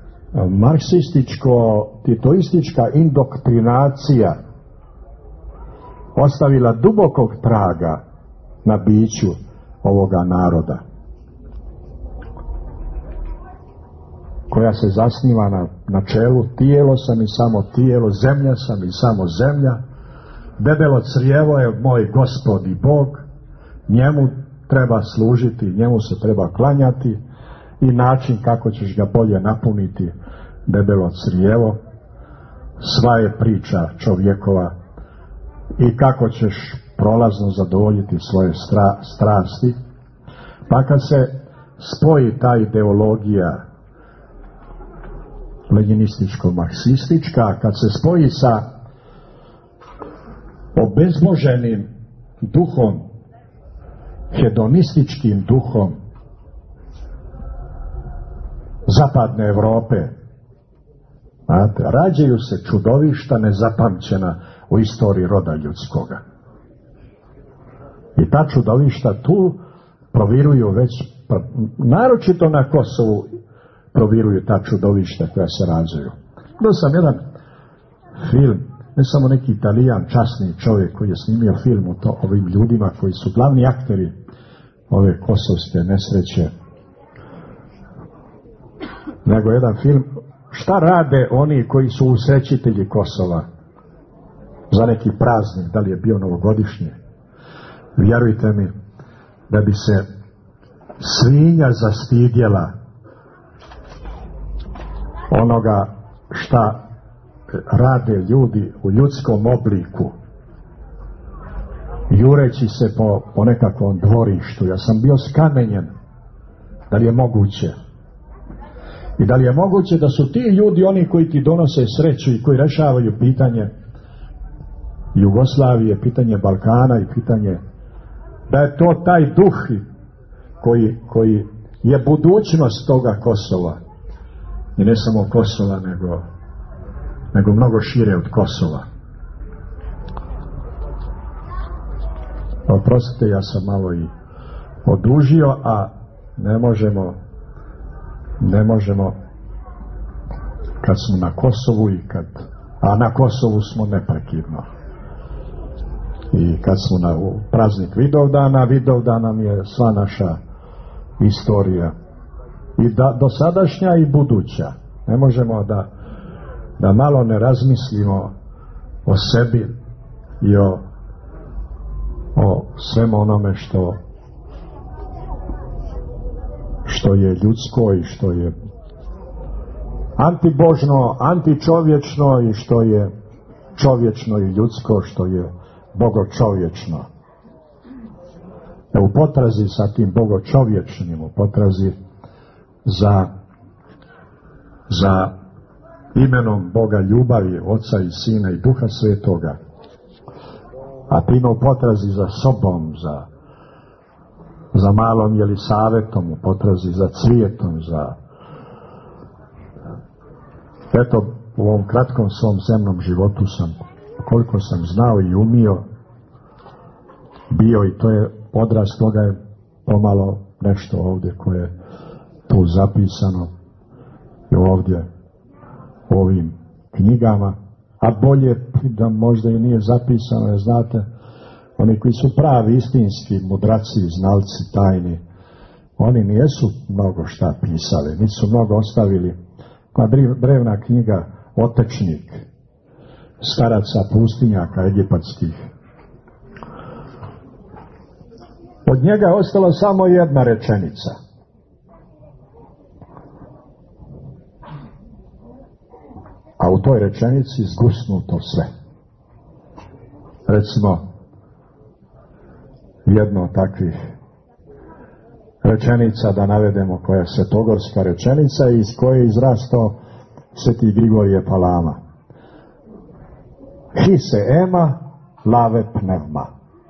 marksističko-titoistička indoktrinacija ostavila dubokog traga na biću ovoga naroda, koja se zasniva na načelu tijelo sam i samo tijelo, zemlja sam i samo zemlja, debelo crijevo je moj Gospod i Bog, njemu treba služiti, njemu se treba klanjati i način kako ćeš ga bolje napuniti, debelo crijevo, sva je priča čovjekova i kako ćeš prolazno zadovoljiti svoje strasti, pa kad se spoji ta ideologija lenjinističko-marksistička, kad se spoji sa obezboženim duhom, hedonističkim duhom zapadne Europe, rađaju se čudovišta nezapamćena u istoriji roda ljudskoga. I ta čudovišta tu proviruju već, naročito na Kosovu proviruju ta čudovišta koja se rađaju. Gledao sam jedan film, ne samo neki Italijan, časni čovjek koji je snimio film o ovim ljudima koji su glavni akteri ove kosovske nesreće, nego jedan film šta rade oni koji su usrećitelji Kosova za neki praznik, da li je bio novogodišnji. Vjerujte mi da bi se svinja zastidjela onoga šta rade ljudi u ljudskom obliku, jureći se po nekakvom dvorištu. Ja sam bio skamenjen. Da li je moguće? I da li je moguće da su ti ljudi oni koji ti donose sreću i koji rešavaju pitanje Jugoslavije, pitanje Balkana i pitanje, da je to taj duh koji je budućnost toga Kosova. I ne samo Kosova, nego mnogo šire od Kosova. Oprostite, ja sam malo i odužio, a ne možemo kad smo na Kosovu a na Kosovu smo neprekidno. I kad smo u praznik Vidovdan nam je sva naša istorija. I dosadašnja i buduća. Ne možemo da malo ne razmislimo o sebi i o svemu onome što je ljudsko i što je antibožno, antičovječno i što je čovječno i ljudsko, što je bogočovječno. U potrazi sa tim bogočovječnim, u potrazi za imenom Boga ljubavi, Oca i Sina i Duha Svetoga, a time u potrazi za sobom, za malom Jelisavetom, u potrazi za cvijetom, eto, u ovom kratkom svom zemnom životu koliko sam znao i umio, bio, i to je odraz toga je pomalo nešto ovdje koje je tu zapisano i ovdje u ovim knjigama, a bolje da možda i nije zapisano, jer znate, oni koji su pravi, istinski mudraci, znalci, tajni, oni nijesu mnogo šta pisali, nisu mnogo ostavili. Pa drevna knjiga Otečnik staraca pustinjaka egipatskih, od njega je ostala samo jedna rečenica. A u toj rečenici zgusnuto sve. Recimo, jedno od takvih rečenica da navedemo, koja je svetogorska rečenica iz koje je izrastao Sveti Grigorije Palama. Hise ema lave pneuma.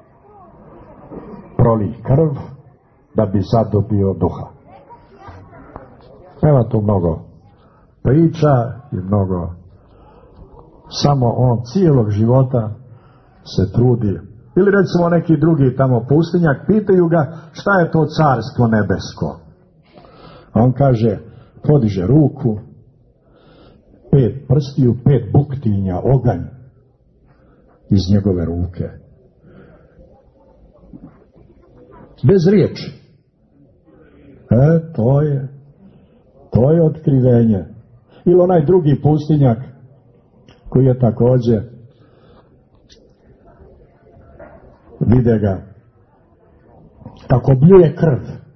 Proli krv da bi zadobio duha. Nema tu mnogo priča i mnogo, samo on cijelog života se trudi. Ili recimo neki drugi tamo pustinjak, pitaju ga šta je to carstvo nebesko. A on kaže, podiže ruku, 5 prstiju, 5 buktinja, oganj iz njegove ruke. Bez riječi. To je otkrivenje. Ili onaj drugi pustinjak koji je također, vide ga kako bljuje krv,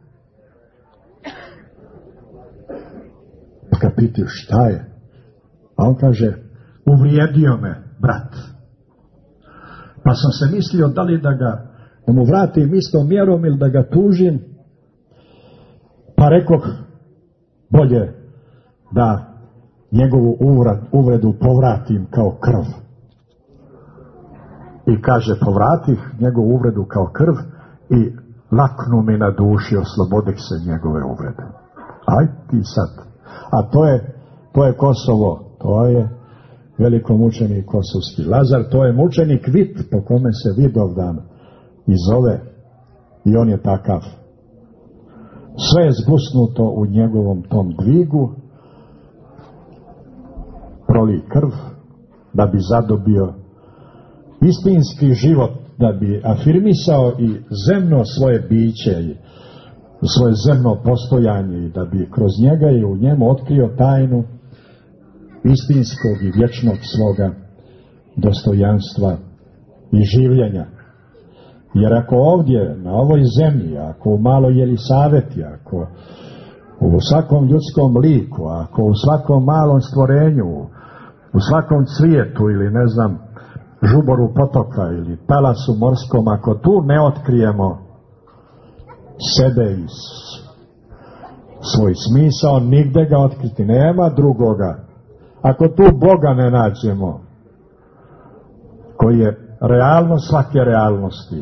pa ga pitaju šta je, a on kaže, uvrijedio me brat. Pa sam se mislio da li da mu vratim istom mjerom ili da ga tužim, pa rekoh bolje da njegovu uvredu povratim kao krv. I kaže, povratih njegovu uvredu kao krv i laknu mi na duši, oslobodih se njegove uvrede. Aj ti sad. A to je Kosovo, to je velikomučenik kosovski Lazar, to je mučenik Vit, po kome se Vidovdan i zove, i on je takav. Sve je zbusnuto u njegovom tom dvigu, proli krv da bi zadobio istinski život, da bi afirmisao i zemno svoje biće i svoje zemno postojanje i da bi kroz njega i u njemu otkrio tajnu istinskog i vječnog svoga dostojanstva i življenja. Jer ako ovdje, na ovoj zemlji, ako u maloj Jelisaveti, ako u svakom ljudskom liku, ako u svakom malom stvorenju, u svakom cvijetu ili ne znam, žuboru potoka ili talasu morskom, ako tu ne otkrijemo sebe i svoj smisao, nigde ga otkriti nema drugoga. Ako tu Boga ne nađemo, koji je realnost svake realnosti,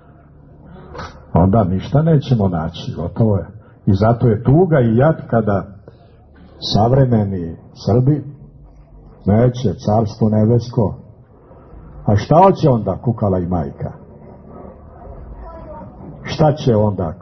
onda ništa nećemo naći, gotovo je. I zato je tuga i jad kada savremeni Srbi neće carstvo nebesko. A šta hoće onda, kukala i majka? Šta će onda?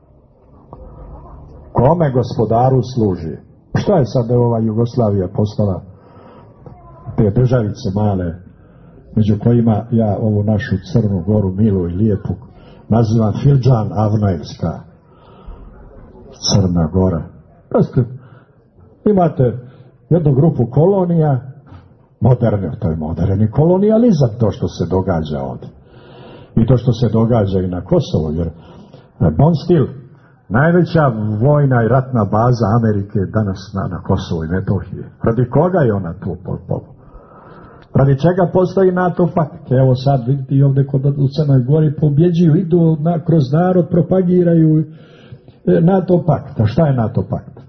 Kome gospodaru služi? Šta je sad ova Jugoslavija postala? Te državice male, među kojima ja ovu našu Crnu Goru, milu i lijepu, nazivam Filđan Avnajevska Crna Gora. Prosto, imate jednu grupu kolonija, moderne, to je moderni kolonijalizam, to što se događa ovdje. I to što se događa i na Kosovu, jer Bonstil, najveća vojna i ratna baza Amerike danas na Kosovu i Metohiji. Radi koga je ona tu? Radi čega postoji NATO pakt? Evo sad vidite i ovdje kod u Crnoj Gori pobjeđuju, idu kroz narod, propagiraju NATO pakt. A šta je NATO pakt?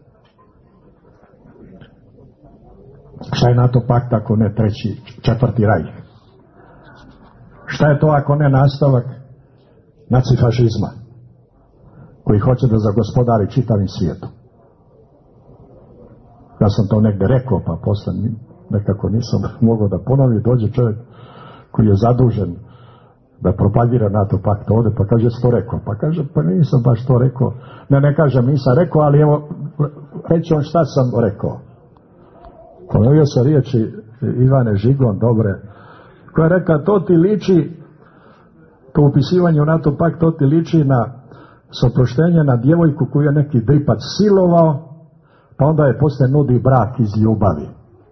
Šta je NATO pakt ako ne četvrti rajh? Šta je to ako ne nastavak nacifašizma koji hoće da zagospodari čitavim svijetom? Ja sam to negdje rekao, pa posle nekako nisam mogao da ponovim. Dođe čovjek koji je zadužen da propagira NATO pakt ovdje, pa kaže, što rekao? Pa kaže, pa nisam baš to rekao. Ne kažem, nisam rekao, ali evo, reći on šta sam rekao. Ponovio se riječi Ivane Žigon, dobre, koja je rekla, to ti liči, to upisivanje u NATO pakt, to ti liči na soproštenje na djevojku koju je neki dripac silovao, pa onda je poslije nudi brak iz ljubavi.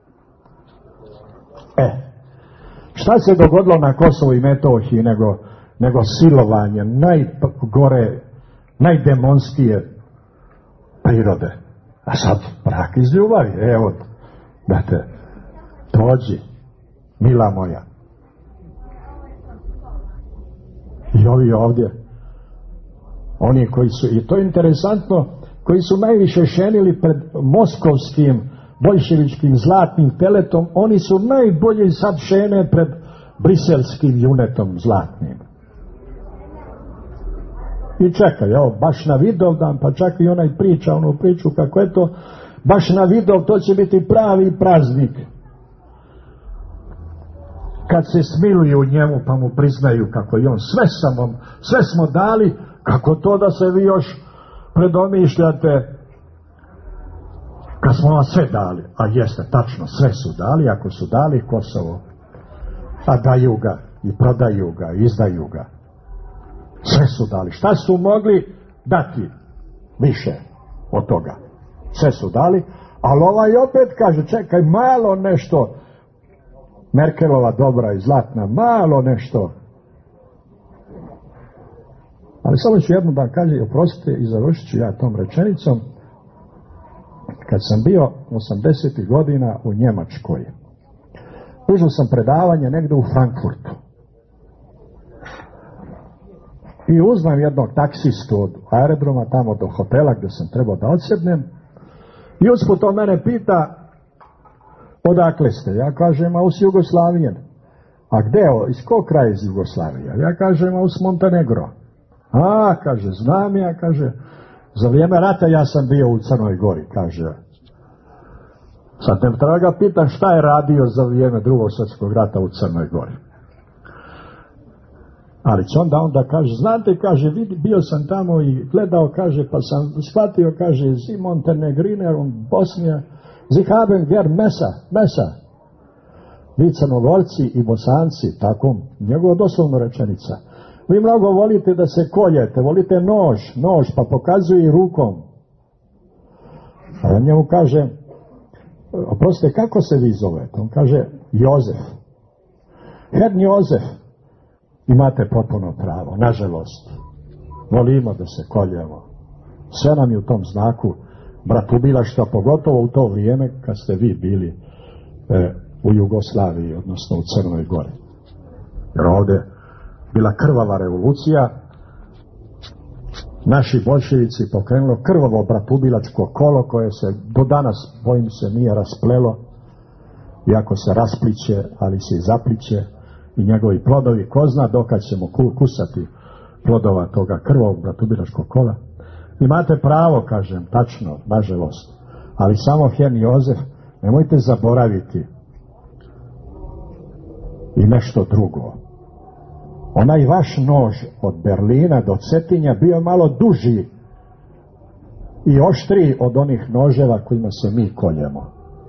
Šta se dogodilo na Kosovu i Metohiji nego silovanje najgore, najdemonskije prirode. A sad brak iz ljubavi. Evo, date, dođi, mila moja. I ovi ovdje, oni koji su, i to je interesantno, koji su najviše šenili pred moskovskim boljševičkim zlatnim teletom, oni su najbolje sad šene pred briselskim junetom zlatnim. I čekaj, evo, baš na Vidovdan, pa čak i onaj priča, onu priču kako je to, baš na Vidov, to će biti pravi praznik. Kad se smiluju njemu, pa mu priznaju kako je on, sve smo dali, kako to da se vi još predomišljate, kad smo vam sve dali, a jeste, tačno, sve su dali, ako su dali Kosovo, a daju ga, i prodaju ga, i izdaju ga, sve su dali. Šta su mogli dati više od toga? Sve su dali, ali ovaj opet kaže, čekaj, malo nešto, Merkelova dobra i zlatna, malo nešto. Ali samo ću jedno da kaže, oprostite, i završit ću ja tom rečenicom. Kad sam bio 80. godina u Njemačkoj, užao sam predavanje negdje u Frankfurtu. I uzmem jednog taksistu od aerodroma tamo do hotela gdje sam trebao da odsjednem i usput on mene pita odakle ste? Ja kažem, a us Jugoslavijen. A gde, iz kog kraja iz Jugoslavije? Ja kažem, a us Montenegro. A, kaže, znam ja, kaže, za vrijeme rata ja sam bio u Crnoj Gori, kaže. Sad ne treba ga pitan šta je radio za vrijeme Drugog svjetskog rata u Crnoj Gori. Ali će onda kaže, znate, kaže, bio sam tamo i gledao, kaže, pa sam shvatio, kaže, Sie Montenegriner und Bosnija, Sie haben gern Mesa. Vi Crnogorci i Bosanci, tako, njegova doslovna rečenica. Vi mnogo volite da se koljete, volite nož, pa pokazuje i rukom. A ja njemu kaže, oprostite, kako se vi zovete? On kaže, Jozef. Herr Jozef. Imate potpuno pravo, nažalost. Volimo da se koljemo. Sve nam je u tom znaku bratubilaštva, pogotovo u to vrijeme kad ste vi bili u Jugoslaviji, odnosno u Crnoj Gori. Jer ovdje bila krvava revolucija, naši boljševici pokrenulo krvavo bratubilačko kolo koje se do danas, bojim se, nije rasplelo, iako se raspliće, ali se i zapliće, i njegovi plodovi, ko zna dokad ćemo kusati plodova toga krvavog bratubilačkog kola. Imate pravo, kažem, tačno, nažalost, ali samo Herr Jozef, nemojte zaboraviti i nešto drugo. Onaj vaš nož od Berlina do Cetinja bio malo duži i oštriji od onih noževa kojima se mi koljemo.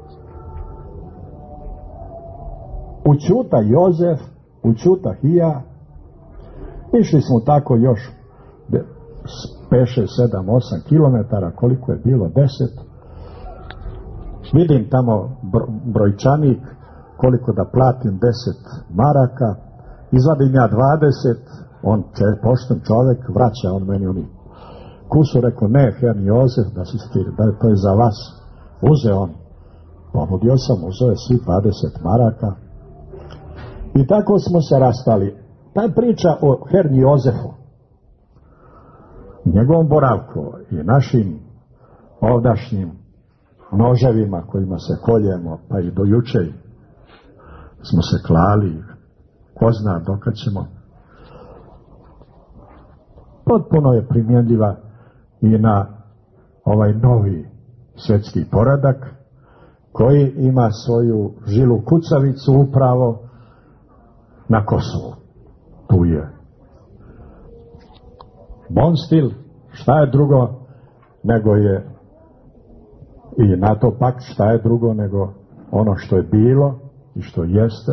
Učuta Jozef, učuta i ja, išli smo tako još 5, 6, 7, 8 kilometara, koliko je bilo, 10. Vidim tamo brojčanik, koliko da platim, 10 maraka, izvadim ja 20, on pošten čovjek, vraća on meni oni kusu, rekao, ne, Herr Jozef, da to je za vas. Uze on, ponudio sam, uzeo je svi 20 maraka i tako smo se rastali. Ta priča o Herr Jozefu, njegovom boravku i našim ovdašnjim noževima kojima se koljemo, pa i do jučer smo se klali, ko zna dokad ćemo, potpuno je primjenljiva i na ovaj novi svjetski poredak koji ima svoju žilu kucavicu upravo na Kosovu. Tu je Bonstil, šta je drugo nego je i NATO pakt, šta je drugo nego ono što je bilo i što jeste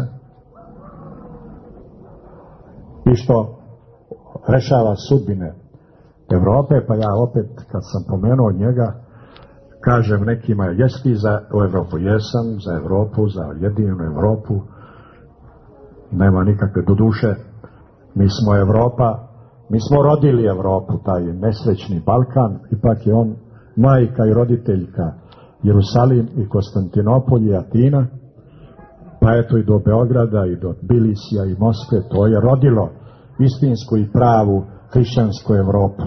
i što rešava sudbine Evrope. Pa ja opet, kad sam pomenuo njega, kažem nekima, jesi ti za Evropu? Jesam za Evropu, za jedinu Evropu, nema nikakve, doduše mi smo Evropa, mi smo rodili Evropu, taj nesrećni Balkan, ipak je on majka i roditeljka Jerusalim i Konstantinopolj i Atina, pa eto i do Beograda i do Tbilisija i Moskve, to je rodilo istinsku i pravu hrišćansku Evropu.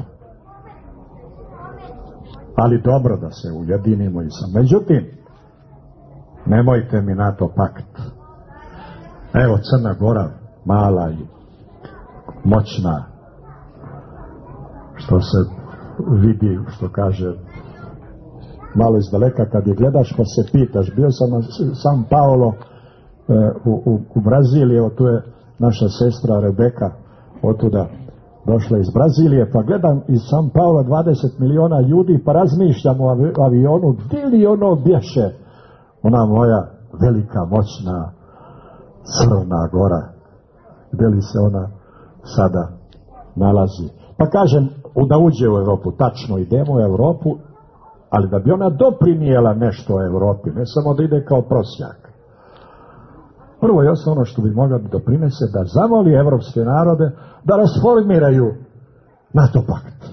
Ali dobro da se ujedinimo i sam. Međutim, nemojte mi NATO pakt. Evo Crna Gora, mala i moćna, što se vidi, što kaže, malo izdaleka kad je gledaš pa se pitaš. Bio sam na San Paolo u Braziliji, evo tu je naša sestra Rebeka otuda došla iz Brazilije, pa gledam iz San Paolo 20 miliona ljudi, pa razmišljam o avionu, gdje li ono bješe ona moja velika moćna Crna Gora, gdje li se ona sada nalazi. Pa kažem, da uđe u Europu, tačno idemo u Europu, ali da bi ona doprinijela nešto o Europi, ne samo da ide kao prosjak. Prvo i osnovno što bi mogla da doprinese, da zamoli evropske narode da rasformiraju NATO pakt.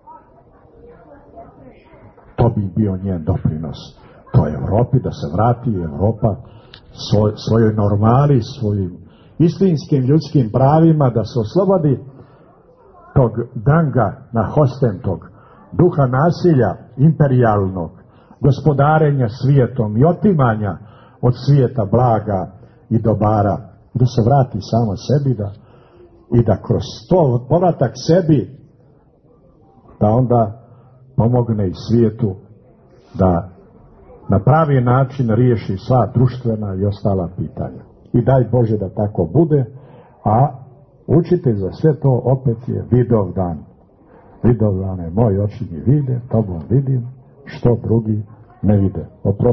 To bi bio njen doprinos toj Europi, da se vrati Europa svojoj normali, svojim istinskim ljudskim pravima, da se oslobodi tog dranga na hosten tog duha nasilja imperijalnog, gospodarenja svijetom i otimanja od svijeta blaga i dobara, da se vrati samo sebi i da kroz to povratak sebi da onda pomogne i svijetu da na pravi način riješi sva društvena i ostala pitanja. I daj Bože da tako bude, a učitelj za sve to opet je Vidovdan. Vidovdane, moji oči mi vide, tobom vidim, što drugi ne vide.